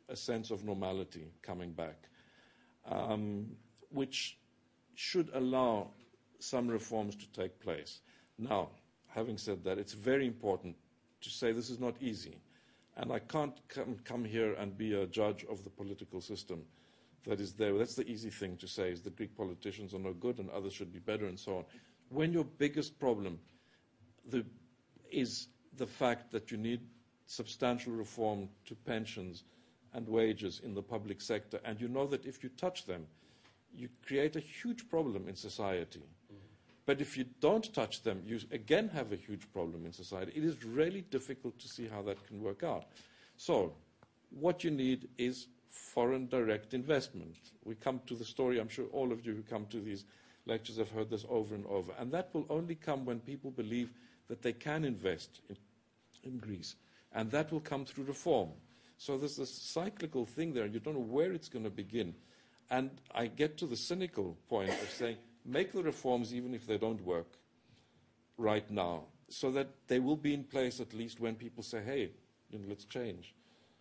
a sense of normality coming back, um, which should allow some reforms to take place. Now, having said that, it's very important to say this is not easy. And I can't come, come here and be a judge of the political system that is there. That's the easy thing to say, is the Greek politicians are no good and others should be better and so on. When your biggest problem the, is the fact that you need substantial reform to pensions and wages in the public sector, and you know that if you touch them, you create a huge problem in society. Mm-hmm. But if you don't touch them, you again have a huge problem in society. It is really difficult to see how that can work out. So what you need is foreign direct investment. We come to the story, I'm sure all of you who come to these lectures have heard this over and over, and that will only come when people believe that they can invest in, in Greece, and that will come through reform. So there's this cyclical thing there, and you don't know where it's going to begin. And I get to the cynical point of saying, make the reforms even if they don't work right now, so that they will be in place at least when people say, hey, you know, let's change.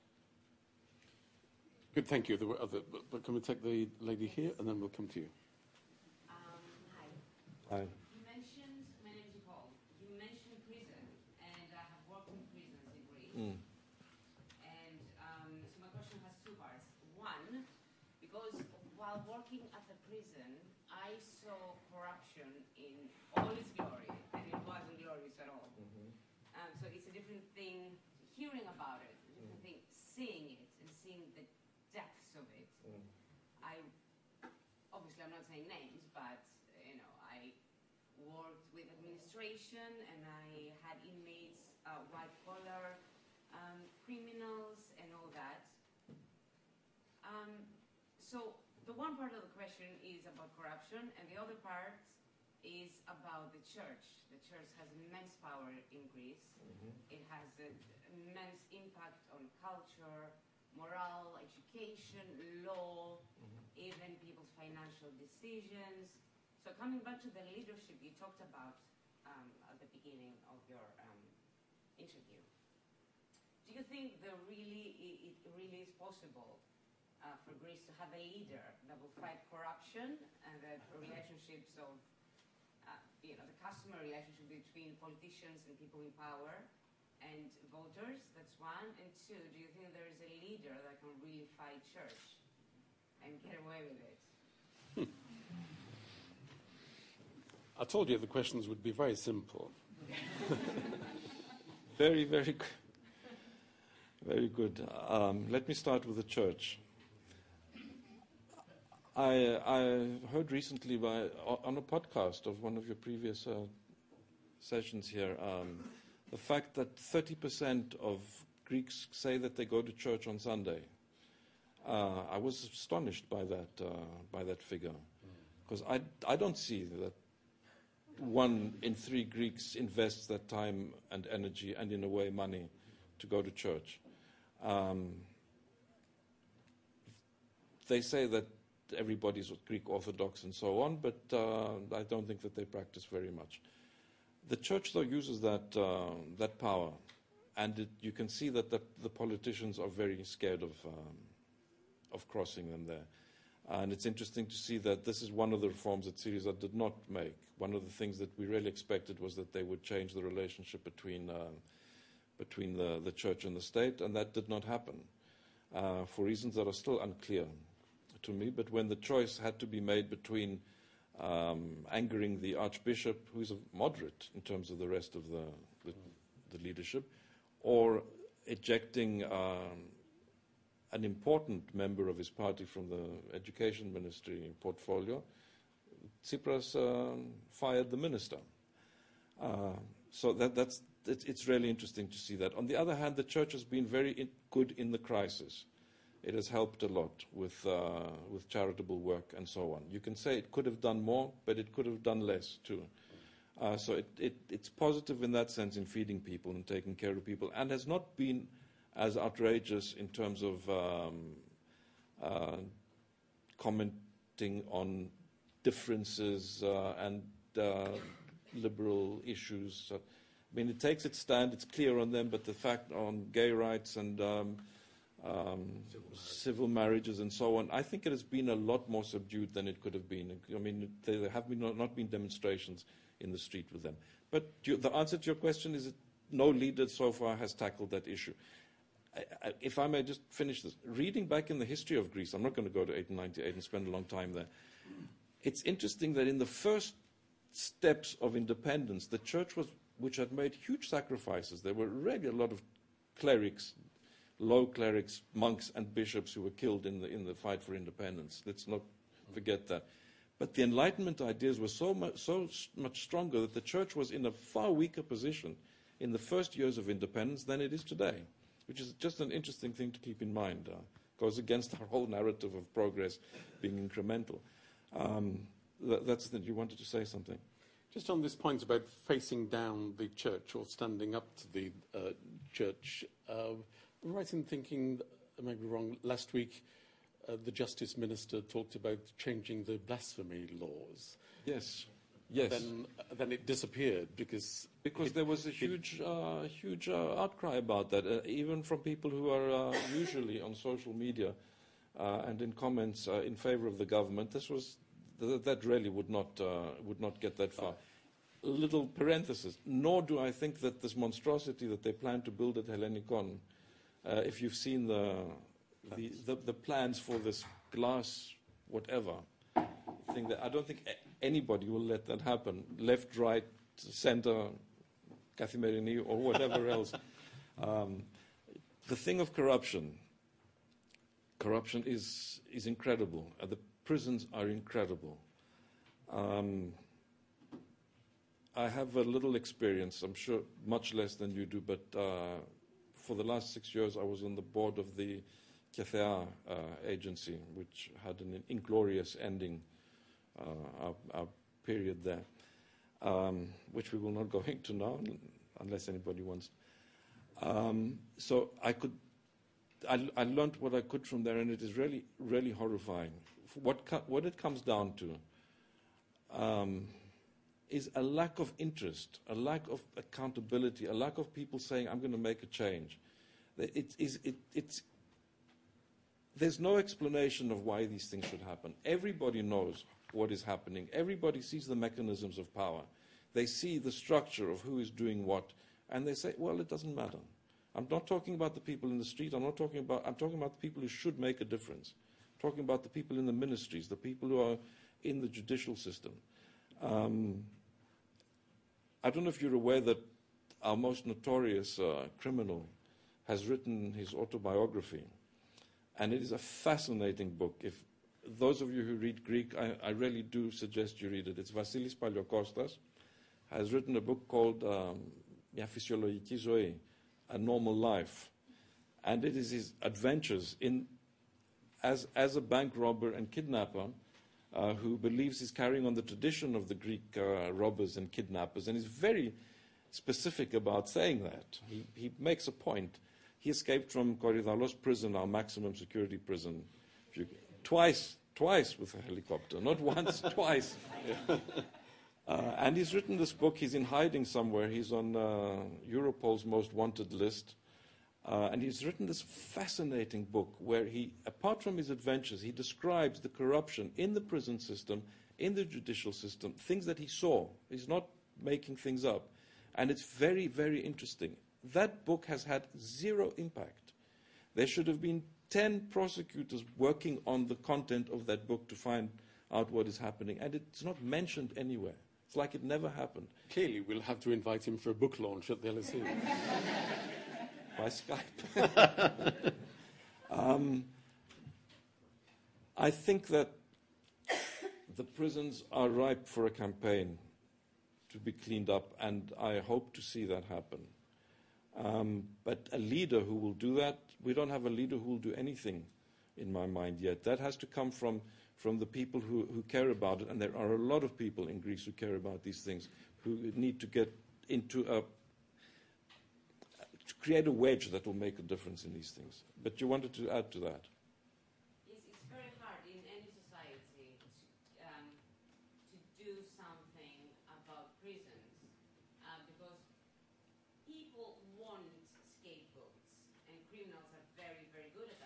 Good, thank you. There were other, but, but can we take the lady here, and then we'll come to you. Um, hi. Hi. You mentioned, my name is Nicole, you mentioned prison, and I have worked in prisons in Greece. Mm. And um, so my question has two parts. One, because while working at the prison, I saw corruption in all its glory, and it wasn't glorious at all. Mm-hmm. Um, so it's a different thing hearing about it, a different mm. thing seeing it, and seeing the depths of it. Mm. I, obviously I'm not saying names, but you know, I worked with administration, and I had inmates, uh, white collar um, criminals, and all that. Um, so the one part of the question is about corruption, and the other part is about the church. The church has immense power in Greece. Mm-hmm. It has an immense impact on culture, morale, education, law, mm-hmm. even people's financial decisions. So coming back to the leadership you talked about um, at the beginning of your um, interview, do you think there really, it really is possible uh, for Greece to have a leader that will fight corruption and the relationships of, uh, you know, the customer relationship between politicians and people in power and voters? That's one. And two, do you think there is a leader that can really fight church and get away with it? Hmm. I told you the questions would be very simple. very, very, very good. Um, let me start with the church. I, I heard recently by, on a podcast of one of your previous uh, sessions here, um, the fact that thirty percent of Greeks say that they go to church on Sunday. Uh, I was astonished by that, uh, by that figure, because I, I don't see that one in three Greeks invests that time and energy and, in a way, money to go to church. Um, they say that everybody's Greek Orthodox and so on, but uh, I don't think that they practice very much. The church, though, uses that, uh, that power, and it, you can see that the, the politicians are very scared of, um, of crossing them there. And it's interesting to see that this is one of the reforms that Syriza did not make. One of the things that we really expected was that they would change the relationship between, uh, between the, the church and the state, and that did not happen, uh, for reasons that are still unclear to me. But when the choice had to be made between um, angering the archbishop, who is a moderate in terms of the rest of the, the, the leadership, or ejecting um, an important member of his party from the education ministry portfolio, Tsipras um, fired the minister. Uh, so that, that's, it's, it's really interesting to see that. On the other hand, the church has been very in, good in the crisis. It has helped a lot with, uh, with charitable work and so on. You can say it could have done more, but it could have done less too. Uh, so it, it, it's positive in that sense in feeding people and taking care of people, and has not been as outrageous in terms of um, uh, commenting on differences uh, and uh, liberal issues. So, I mean, it takes its stand, it's clear on them, but the fact on gay rights and um, um, civil marriages and so on. I think it has been a lot more subdued than it could have been. I mean, there have been not, not been demonstrations in the street with them. But you, the answer to your question is that no leader so far has tackled that issue. I, I, if I may just finish this. Reading back in the history of Greece, I'm not going to go to eighteen ninety-eight and spend a long time there. It's interesting that in the first steps of independence, the church was, which had made huge sacrifices. There were really a lot of clerics, low clerics, monks and bishops who were killed in the, in the fight for independence. Let's not forget that. But the Enlightenment ideas were so much, so much stronger that the church was in a far weaker position in the first years of independence than it is today, which is just an interesting thing to keep in mind. Uh, goes against our whole narrative of progress being incremental. Um, that, that's that you wanted to say something. Just on this point about facing down the church or standing up to the uh, church, uh, I'm right in thinking, I may be wrong, last week uh, the Justice Minister talked about changing the blasphemy laws. Yes, yes. Then, uh, then it disappeared because... Because it, there was a huge, uh, huge uh, outcry about that, uh, even from people who are uh, usually on social media uh, and in comments uh, in favor of the government. This was... That really would not uh, would not get that far. A little parenthesis. Nor do I think that this monstrosity that they plan to build at Hellenikon, uh, if you've seen the the, the the plans for this glass whatever thing, that I don't think anybody will let that happen. Left, right, center, Kathimerini, or whatever else. Um, the thing of corruption. Corruption is is incredible. Uh, the prisons are incredible. Um, I have a little experience, I'm sure much less than you do, but uh, for the last six years I was on the board of the Kethea uh, agency, which had an inglorious ending, uh, our, our period there, um, which we will not go into now, unless anybody wants. Um, so I could, I, I learned what I could from there, and it is really, really horrifying. What, co- what it comes down to um, is a lack of interest, a lack of accountability, a lack of people saying, I'm going to make a change. It, it, it, it's, there's no explanation of why these things should happen. Everybody knows what is happening. Everybody sees the mechanisms of power. They see the structure of who is doing what, and they say, well, it doesn't matter. I'm not talking about the people in the street. I'm not talking about, I'm talking about the people who should make a difference. Talking about the people in the ministries, the people who are in the judicial system. Um, I don't know if you're aware that our most notorious uh, criminal has written his autobiography, and it is a fascinating book. If those of you who read Greek, I, I really do suggest you read it. It's Vasilis Paliokostas, has written a book called um, Μια Φυσιολογική Ζωή, A Normal Life, and it is his adventures in As, as a bank robber and kidnapper uh, who believes he's carrying on the tradition of the Greek uh, robbers and kidnappers, and he's very specific about saying that. He, he makes a point. He escaped from Korydallos prison, our maximum security prison, if you, twice, twice with a helicopter, not once, twice. Yeah. Uh, and he's written this book. He's in hiding somewhere. He's on uh, Europol's most wanted list. Uh, and he's written this fascinating book where he, apart from his adventures, he describes the corruption in the prison system, in the judicial system, things that he saw. He's not making things up. And it's very, very interesting. That book has had zero impact. There should have been ten prosecutors working on the content of that book to find out what is happening. And it's not mentioned anywhere. It's like it never happened. Clearly, we'll have to invite him for a book launch at the L S E. By Skype. um, I think that the prisons are ripe for a campaign to be cleaned up, and I hope to see that happen. Um, but a leader who will do that, we don't have a leader who will do anything in my mind yet. That has to come from, from the people who, who care about it, and there are a lot of people in Greece who care about these things, who need to get into a to create a wedge that will make a difference in these things. But you wanted to add to that? Yes, it's very hard in any society to, um, to do something about prisons uh, because people want scapegoats, and criminals are very, very good at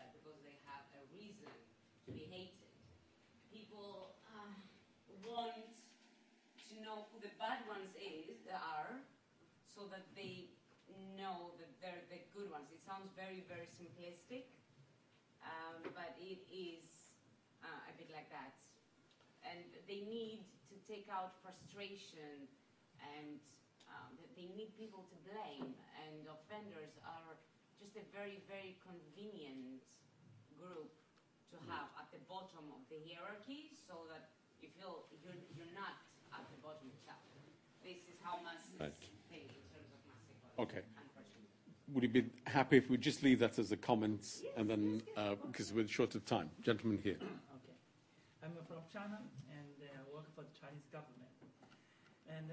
to be hated. People uh, want to know who the bad ones is, are, so that they know that they're the good ones. It sounds very, very simplistic, um, but it is uh, a bit like that. And they need to take out frustration, and um, they need people to blame, and offenders are just a very, very convenient group to have at the bottom of the hierarchy, so that you feel you're, you're not at the bottom yourself. This is how masses Right. think in terms of mass equality. Okay. Would you be happy if we just leave that as a comment, Yes, and then, uh, because we're short of time. Gentleman here. Okay. I'm from China and uh, work for the Chinese government. And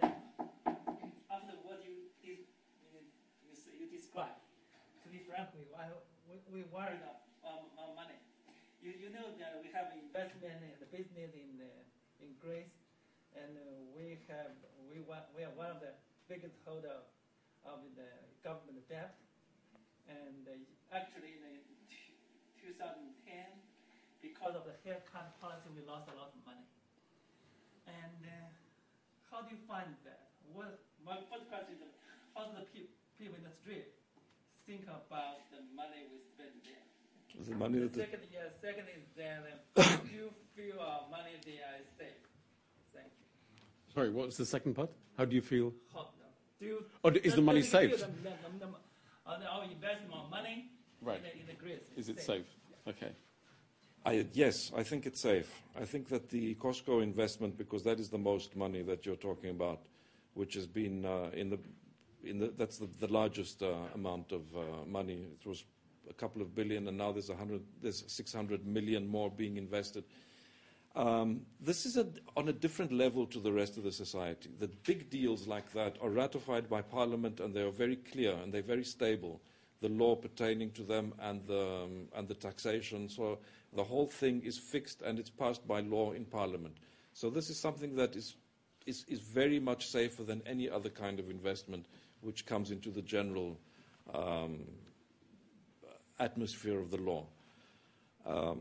uh, after what you, dis- you, you, you described, to be frank with you, I, we, we worried about um, money. You, you know that we have investment in the business in uh, in Greece, and uh, we have we wa- we are one of the biggest holder of the government debt. And uh, actually, in uh, two thousand ten, because of the haircut policy, we lost a lot of money. And uh, how do you find that? What, my first question is, how do the pe- people in the street think about the money we spend there? The money The that the, second, yeah, second is that uh, do you feel our money there is safe? Thank you. Sorry, what was the second part? How do you feel? How, do you, Oh, is the money does it safe? feel The, the, the, the, uh, our investment of money Right. in the, in the Greece Is it safe? Okay. I, yes, I think it's safe. I think that the Costco investment, because that is the most money that you're talking about, which has been uh, in the, in the, that's the, the largest uh, amount of uh, money. It was a couple of billion, and now there's a hundred, there's six hundred million more being invested. Um, this is a, on a different level to the rest of the society. The big deals like that are ratified by Parliament, and they are very clear and they're very stable. The law pertaining to them and the, um, and the taxation. So the whole thing is fixed and it's passed by law in Parliament. So this is something that is, is, is very much safer than any other kind of investment which comes into the general um, atmosphere of the law. Um,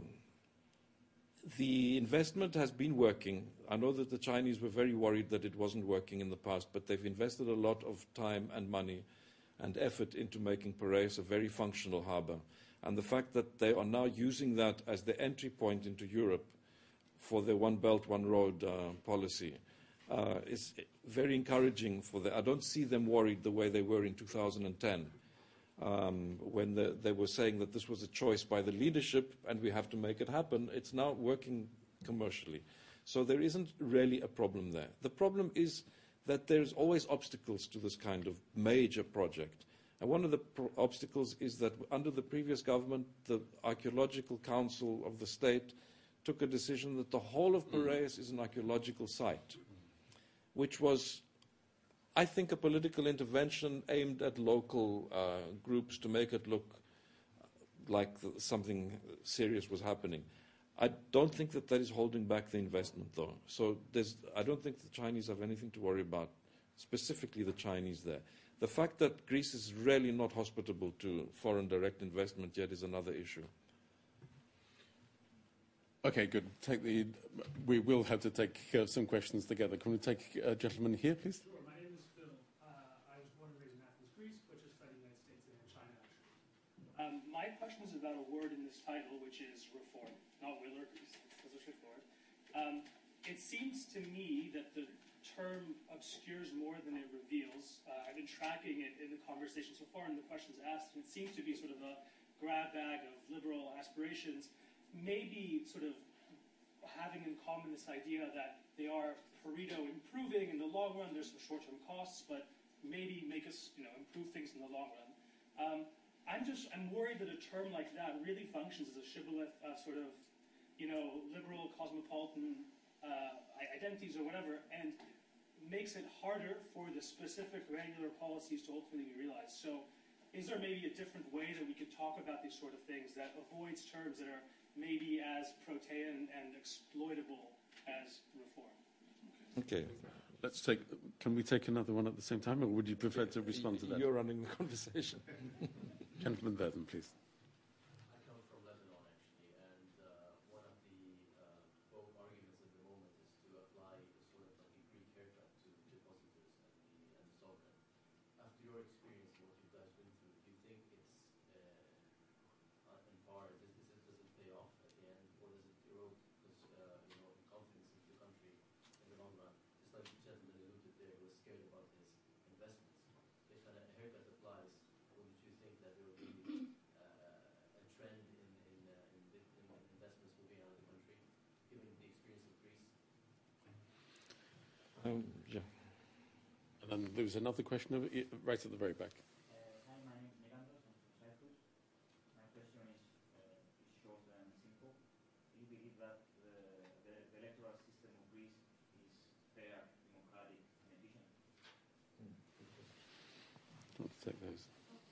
the investment has been working. I know that the Chinese were very worried that it wasn't working in the past, but they've invested a lot of time and money and effort into making Piraeus a very functional harbour. And the fact that they are now using that as the entry point into Europe for their One Belt, One Road uh, policy uh, is very encouraging for them. I don't see them worried the way they were in two thousand ten um, when the, they were saying that this was a choice by the leadership and we have to make it happen. It's now working commercially. So there isn't really a problem there. The problem is that there's always obstacles to this kind of major project. And one of the pro- obstacles is that under the previous government, the Archaeological Council of the state took a decision that the whole of Piraeus is an archaeological site, which was, I think, a political intervention aimed at local uh, groups to make it look like the, something serious was happening. I don't think that that is holding back the investment, though. So there's, I don't think the Chinese have anything to worry about, specifically the Chinese there. The fact that Greece is really not hospitable to foreign direct investment yet is another issue. Okay, good. Take the, we will have to take uh, some questions together. Can we take a uh, gentleman here, please? Sure. My name is Phil. Uh, I was born and raised in Athens, Greece, but just studied in the United States and in China, actually. Um, my question is about a word in this title, which is reform. Not Willer, because it's straightforward. Um, it seems to me that the term obscures more than it reveals. Uh, I've been tracking it in the conversation so far and the questions asked, and it seems to be sort of a grab bag of liberal aspirations, maybe sort of having in common this idea that they are Pareto improving in the long run. There's some short-term costs, but maybe make us, you know, improve things in the long run. Um, I'm just, I'm worried that a term like that really functions as a shibboleth uh, sort of, you know, liberal, cosmopolitan uh, identities or whatever, and makes it harder for the specific granular policies to ultimately be realized. So is there maybe a different way that we could talk about these sort of things that avoids terms that are maybe as protean and exploitable as reform? Okay. Let's take, can we take another one at the same time, or would you prefer to respond to that? You're running the conversation. Gentleman there, then, please. I come from Lebanon, actually, and uh, one of the cared about his investments. If a haircut applies, wouldn't you think that there will be uh, a trend in, in, uh, in, in investments moving out of the country, given the experience of Greece? Um, yeah. And then there was another question over, right at the very back. Uh, hi, my name is Nirandos. I'm from Cyprus. My question is, uh, is short and simple. Do you believe that the, the, the electoral system of Greece is fair, democratic, and efficient? Let's take those.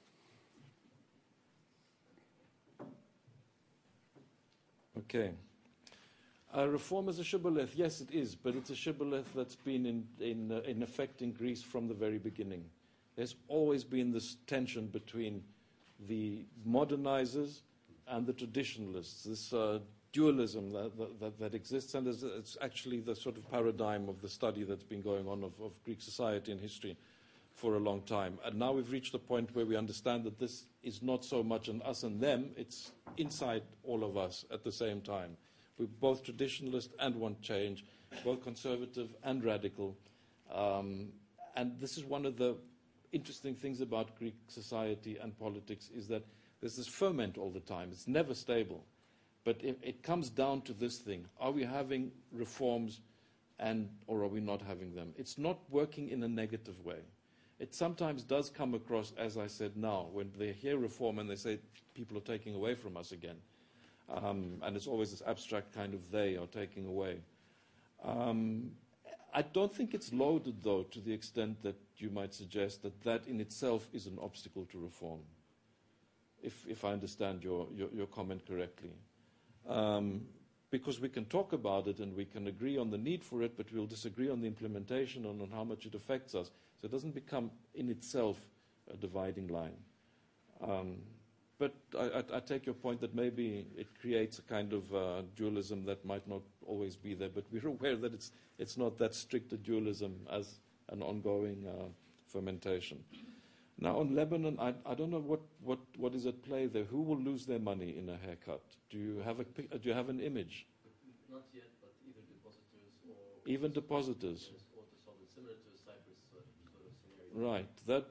Okay. Uh, reform is a shibboleth. Yes, it is, but it's a shibboleth that's been in, in, uh, in effect in Greece from the very beginning. There's always been this tension between the modernizers and the traditionalists, this uh, dualism that, that, that exists, and it's actually the sort of paradigm of the study that's been going on of, of Greek society and history for a long time. And now we've reached a point where we understand that this is not so much an us and them, it's inside all of us at the same time. We're both traditionalist and want change, both conservative and radical. Um, and this is one of the interesting things about Greek society and politics, is that there's this ferment all the time. It's never stable. But it, it comes down to this thing. Are we having reforms and, or are we not having them? It's not working in a negative way. It sometimes does come across, as I said now, when they hear reform and they say people are taking away from us again. Um, and it's always this abstract kind of they are taking away. Um, I don't think it's loaded, though, to the extent that you might suggest that that in itself is an obstacle to reform, if, if I understand your, your, your comment correctly. Um, because we can talk about it and we can agree on the need for it, but we'll disagree on the implementation and on how much it affects us. So it doesn't become in itself a dividing line. Um, But I, I, I take your point that maybe it creates a kind of uh, dualism that might not always be there, but we're aware that it's, it's not that strict a dualism as an ongoing uh, fermentation. Now, on Lebanon, I, I don't know what, what, what is at play there. Who will lose their money in a haircut? Do you have, a, do you have an image? Not yet, but either depositors or... Even depositors? Or to solve it, similar to a Cyprus sort of, sort of scenario. Right. That...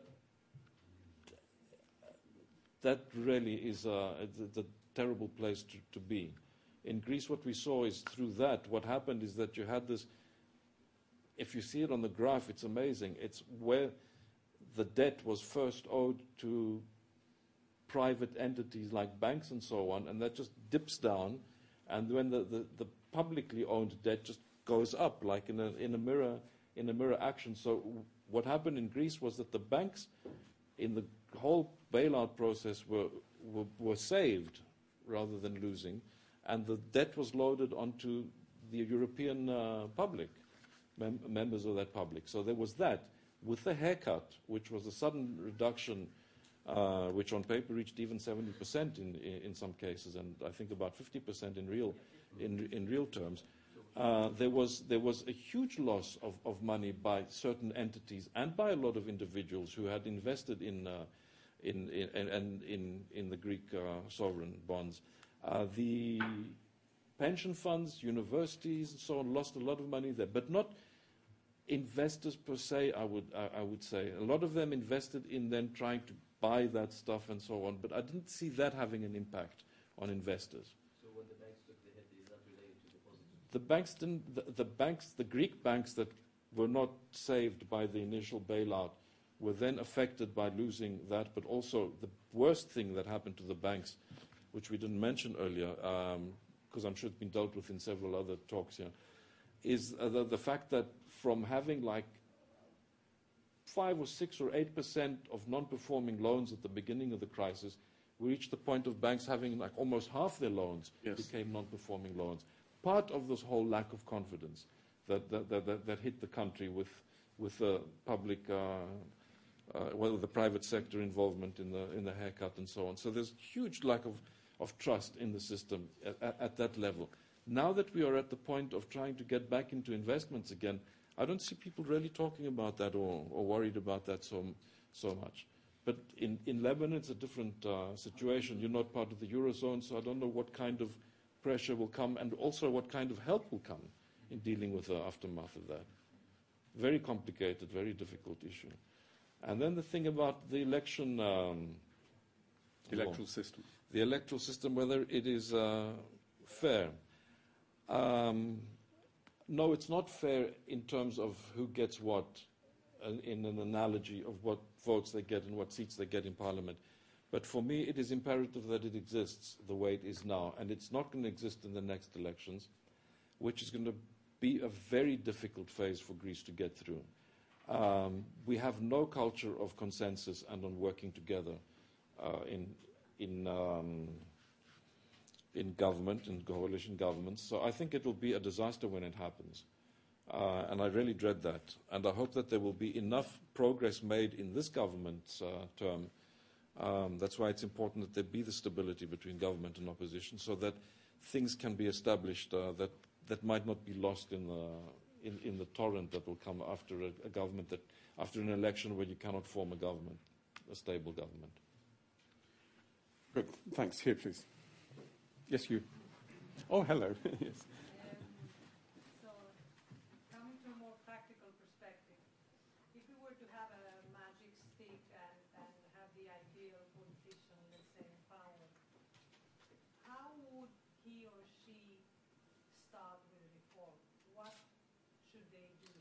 That really is a, it's a terrible place to, to be. In Greece, what we saw is through that, what happened is that you had this, if you see it on the graph, it's amazing. It's where the debt was first owed to private entities like banks and so on, and that just dips down, and when the, the, the publicly owned debt just goes up, like in a, in a mirror, in a mirror action. So what happened in Greece was that the banks, in the whole bailout process, were, were, were saved rather than losing, and the debt was loaded onto the European uh, public, mem members of that public. So there was that. With the haircut, which was a sudden reduction, uh, which on paper reached even seventy percent in, in, in some cases, and I think about fifty percent in real, in, in real terms, uh, there, was, there was a huge loss of, of money by certain entities and by a lot of individuals who had invested in uh, in, in, in, in, in the Greek uh, sovereign bonds. Uh, the pension funds, universities, and so on lost a lot of money there, but not investors per se, I would, I, I would say. A lot of them invested in then trying to buy that stuff and so on, but I didn't see that having an impact on investors. So when the banks took the hit, is that related to depositors? The banks didn't, the, the banks, the Greek banks that were not saved by the initial bailout were then affected by losing that, but also the worst thing that happened to the banks, which we didn't mention earlier, because um, I'm sure it's been dealt with in several other talks here, is uh, the, the fact that from having like five or six or eight percent of non-performing loans at the beginning of the crisis, we reached the point of banks having like almost half their loans yes. became non-performing loans. Part of this whole lack of confidence that, that, that, that, that hit the country with, with the public uh, Uh, well, the private sector involvement in the in the haircut and so on. So there's huge lack of, of trust in the system at, at, at that level. Now that we are at the point of trying to get back into investments again, I don't see people really talking about that or, or worried about that so, so much. But in, in Lebanon, it's a different uh, situation. You're not part of the Eurozone, so I don't know what kind of pressure will come and also what kind of help will come in dealing with the aftermath of that. Very complicated, very difficult issue. And then the thing about the election... Um, Electoral law, system. The electoral system, whether it is uh, fair. Um, no, it's not fair in terms of who gets what, uh, in an analogy of what votes they get and what seats they get in Parliament. But for me, it is imperative that it exists the way it is now. And it's not going to exist in the next elections, which is going to be a very difficult phase for Greece to get through. Um, we have no culture of consensus and on working together uh, in, in, um, in government, in coalition governments. So I think it will be a disaster when it happens. Uh, and I really dread that. And I hope that there will be enough progress made in this government's uh, term. Um, that's why it's important that there be the stability between government and opposition so that things can be established uh, that, that might not be lost in the, in, in the torrent that will come after a, a government, that after an election where you cannot form a government, a stable government. Good. Thanks. Here, please. Yes, you. Oh, hello. Yes. So, coming to a more practical perspective, if we were to have a magic stick and, and have the ideal politician, let's say, in power, how would he or she start with a reform? What should they do?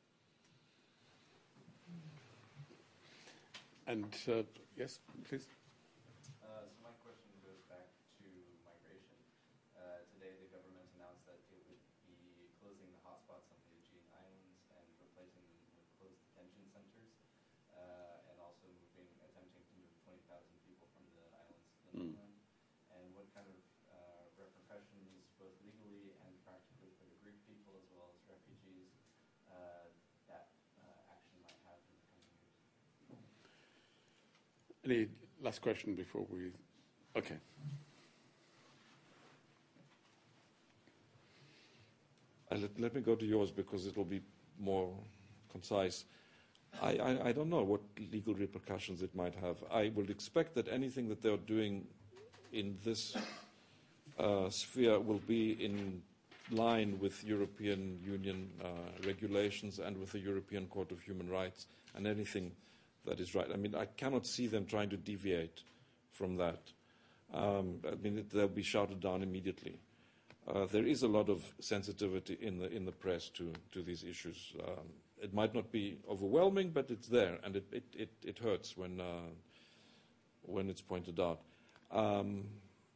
And uh, yes, please. Uh, so my question goes back to migration. Uh, today the government announced that it would be closing the hotspots on the Aegean Islands and replacing them with closed detention centers, uh, and also moving, attempting to move twenty thousand people from the islands to the Mm. mainland. And what kind of uh, repercussions, both legally and practically for the Greek people as well as refugees, uh, that uh, action might have in the coming years? Any last question before we... Okay. Uh, let, let me go to yours because it will be more concise. I, I, I don't know what legal repercussions it might have. I would expect that anything that they're doing in this uh, sphere will be in line with European Union uh, regulations and with the European Court of Human Rights and anything that is right. I mean, I cannot see them trying to deviate from that. Um, I mean, it, they'll be shouted down immediately. Uh, there is a lot of sensitivity in the in the press to to these issues. Um, it might not be overwhelming, but it's there, and it it it, it hurts when uh, when it's pointed out. Um,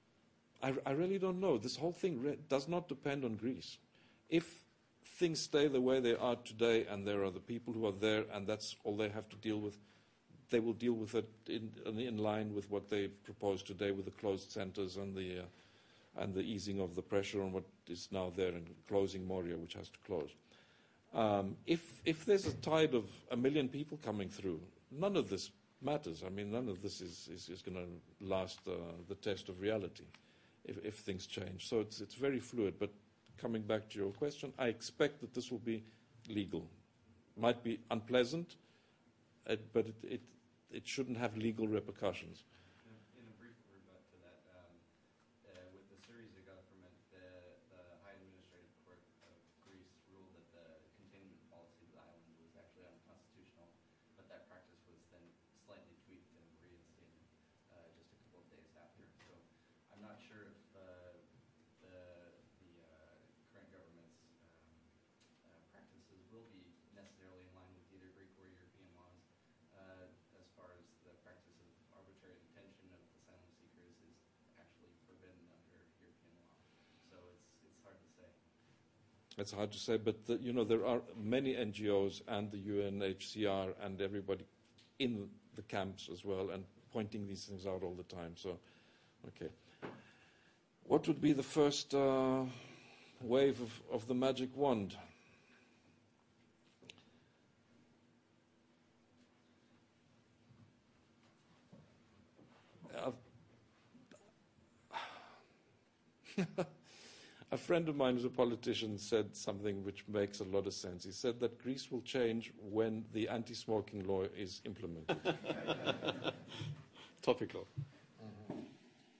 I, I really don't know. This whole thing re- does not depend on Greece. If things stay the way they are today, and there are the people who are there, and that's all they have to deal with, they will deal with it in, in line with what they propose today, with the closed centres and the uh, and the easing of the pressure on what is now there and closing Moria, which has to close. Um, if if there's a tide of a million people coming through, none of this matters. I mean, none of this is is, is going to last uh, the test of reality if, if things change. So it's it's very fluid. But coming back to your question, I expect that this will be legal. Might be unpleasant, uh, but it, it it shouldn't have legal repercussions. In a brief rebut to that, um, uh, with the Syriza government, the, the High Administrative Court of Greece ruled that the containment policy of the island was actually unconstitutional, but that practice was then slightly tweaked and reinstated uh, just a couple of days after. So I'm not sure if uh, the, the uh, current government's um, uh, practices will be necessarily in line with either Greek or European laws. Uh, as far as the practice of arbitrary detention of asylum seekers is actually forbidden under European law. So it's it's hard to say. It's hard to say, but the, you know, there are many N G Os and the U N H C R and everybody in the camps as well, and pointing these things out all the time. So, okay. What would be the first uh, wave of, of the magic wand? Uh, a friend of mine who's a politician said something which makes a lot of sense. He said that Greece will change when the anti-smoking law is implemented. Topical.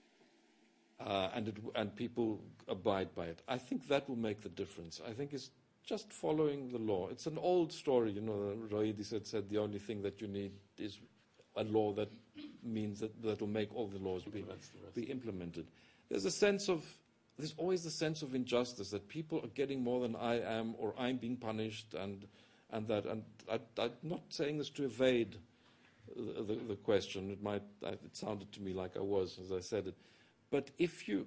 Uh, and, it, and people abide by it. I think that will make the difference. I think it's just following the law. It's an old story, you know, Rohidi had said the only thing that you need is a law that means that that will make all the laws be, be implemented. There's a sense of, there's always the sense of injustice, that people are getting more than I am, or I'm being punished, and and that. And I, I'm not saying this to evade the, the, the question. It might, it sounded to me like I was as I said it. But if you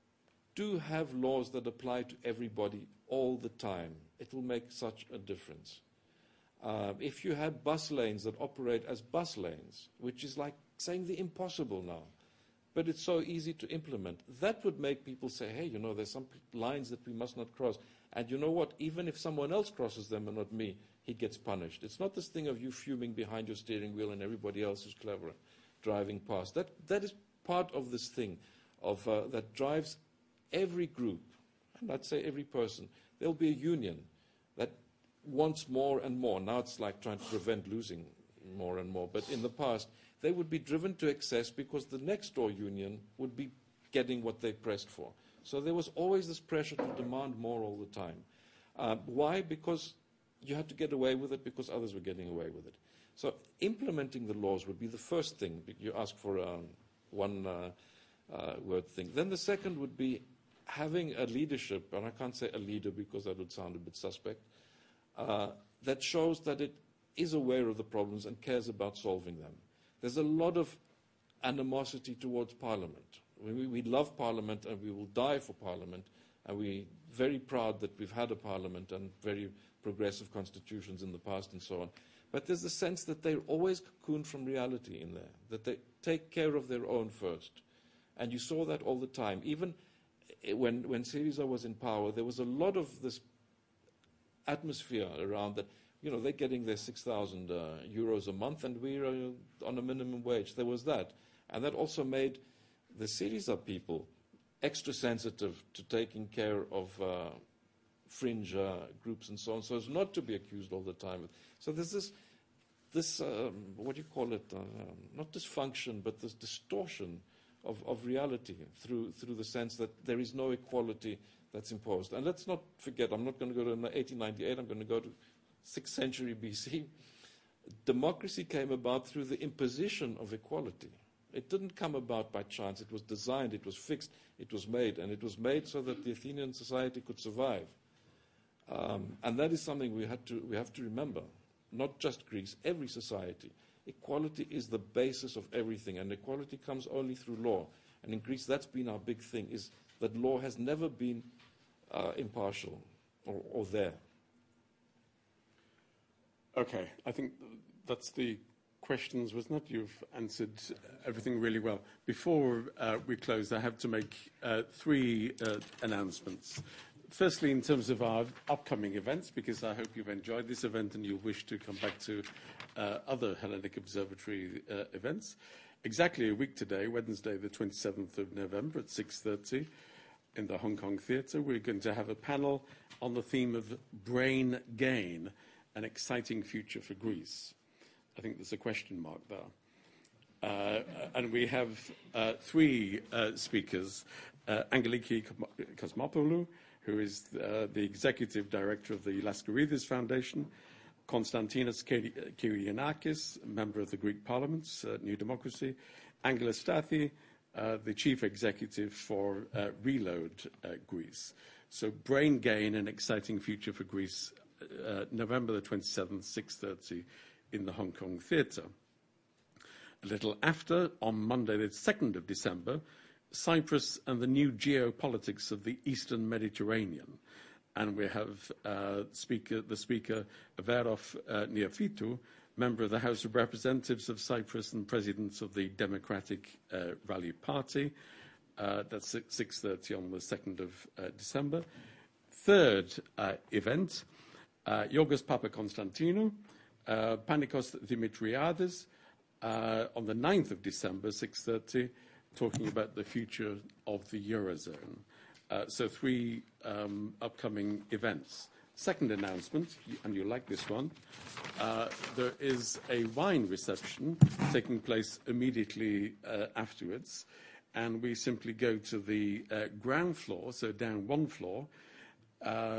do have laws that apply to everybody all the time, it will make such a difference. Uh, if you had bus lanes that operate as bus lanes, which is like saying the impossible now, but it's so easy to implement, that would make people say, hey, you know, there's some lines that we must not cross. And you know what? Even if someone else crosses them and not me, he gets punished. It's not this thing of you fuming behind your steering wheel and everybody else who's clever driving past. That, that is part of this thing of, uh, that drives every group, and I'd say every person. There'll be a union that wants more and more. Now it's like trying to prevent losing more and more. But in the past, they would be driven to excess because the next door union would be getting what they pressed for. So there was always this pressure to demand more all the time. Uh, why? Because you had to get away with it because others were getting away with it. So implementing the laws would be the first thing. You ask for um, one uh, uh, word thing. Then the second would be having a leadership, and I can't say a leader because that would sound a bit suspect, uh, that shows that it is aware of the problems and cares about solving them. There's a lot of animosity towards Parliament. We, we love Parliament and we will die for Parliament, and we're very proud that we've had a Parliament and very progressive constitutions in the past and so on. But there's a sense that they're always cocooned from reality in there, that they take care of their own first. And you saw that all the time. Even when, when Syriza was in power, there was a lot of this atmosphere around that, you know, they're getting their six thousand uh, euros a month and we're uh, on a minimum wage. There was that. And that also made the Syriza people extra sensitive to taking care of uh, fringe uh, groups and so on, so as not to be accused all the time. So there's this, this um, what do you call it, uh, um, not dysfunction, but this distortion of, of reality through, through the sense that there is no equality that's imposed. And let's not forget, I'm not going to go to eighteen ninety-eight, I'm going to go to sixth century B C. Democracy came about through the imposition of equality. It didn't come about by chance. It was designed, it was fixed, it was made, and it was made so that the Athenian society could survive. Um, and that is something we, had to, we have to remember, not just Greece, every society. Equality is the basis of everything, and equality comes only through law. And in Greece, that's been our big thing, is that law has never been uh, impartial or, or there. Okay, I think that's the questions, wasn't it? You've answered everything really well. Before uh, we close, I have to make uh, three uh, announcements. Firstly, in terms of our upcoming events, because I hope you've enjoyed this event and you'll wish to come back to uh, other Hellenic Observatory uh, events. Exactly a week today, Wednesday, the twenty-seventh of November at six thirty in the Hong Kong Theatre, we're going to have a panel on the theme of brain gain, an exciting future for Greece. I think there's a question mark there. Uh, and we have uh, three uh, speakers, uh, Angeliki Kosmopoulou, who is uh, the Executive Director of the Laskaridis Foundation, Konstantinos Kyrianakis, member of the Greek Parliament, uh, New Democracy, Angela Stathi, uh, the Chief Executive for uh, Reload uh, Greece. So Brain Gain, an exciting future for Greece, uh, November the twenty-seventh, six thirty, in the Hong Kong Theatre. A little after, on Monday the second of December, Cyprus and the new geopolitics of the Eastern Mediterranean. And we have uh, speaker, the speaker, Averos uh, Neophytou, member of the House of Representatives of Cyprus and president of the Democratic uh, Rally Party. Uh, that's at six thirty on the second of uh, December. Third uh, event, uh, Yorgos Papakonstantinou, Uh, Panikos Dimitriades uh, on the ninth of December, six thirty, talking about the future of the Eurozone. Uh, so three um, upcoming events. Second announcement, and you'll like this one, uh, there is a wine reception taking place immediately uh, afterwards, and we simply go to the uh, ground floor, so down one floor, uh,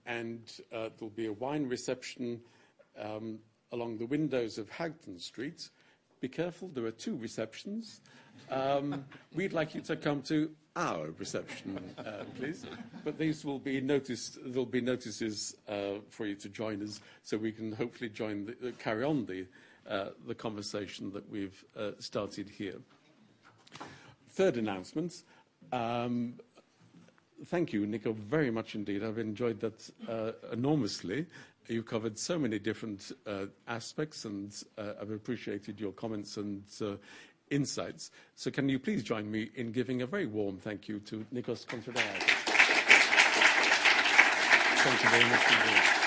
and uh, there'll be a wine reception um, along the windows of Hagton Street. Be careful, there are two receptions. Um, we'd like you to come to our reception, uh, please. But these will be noticed. There'll be notices uh, for you to join us, so we can hopefully join, the, uh, carry on the uh, the conversation that we've uh, started here. Third announcement. Um, thank you, Nico, very much indeed. I've enjoyed that uh, enormously. You've covered so many different uh, aspects, and uh, I've appreciated your comments and uh, insights. So can you please join me in giving a very warm thank you to Nikos Kontradiakis. Thank you very much indeed.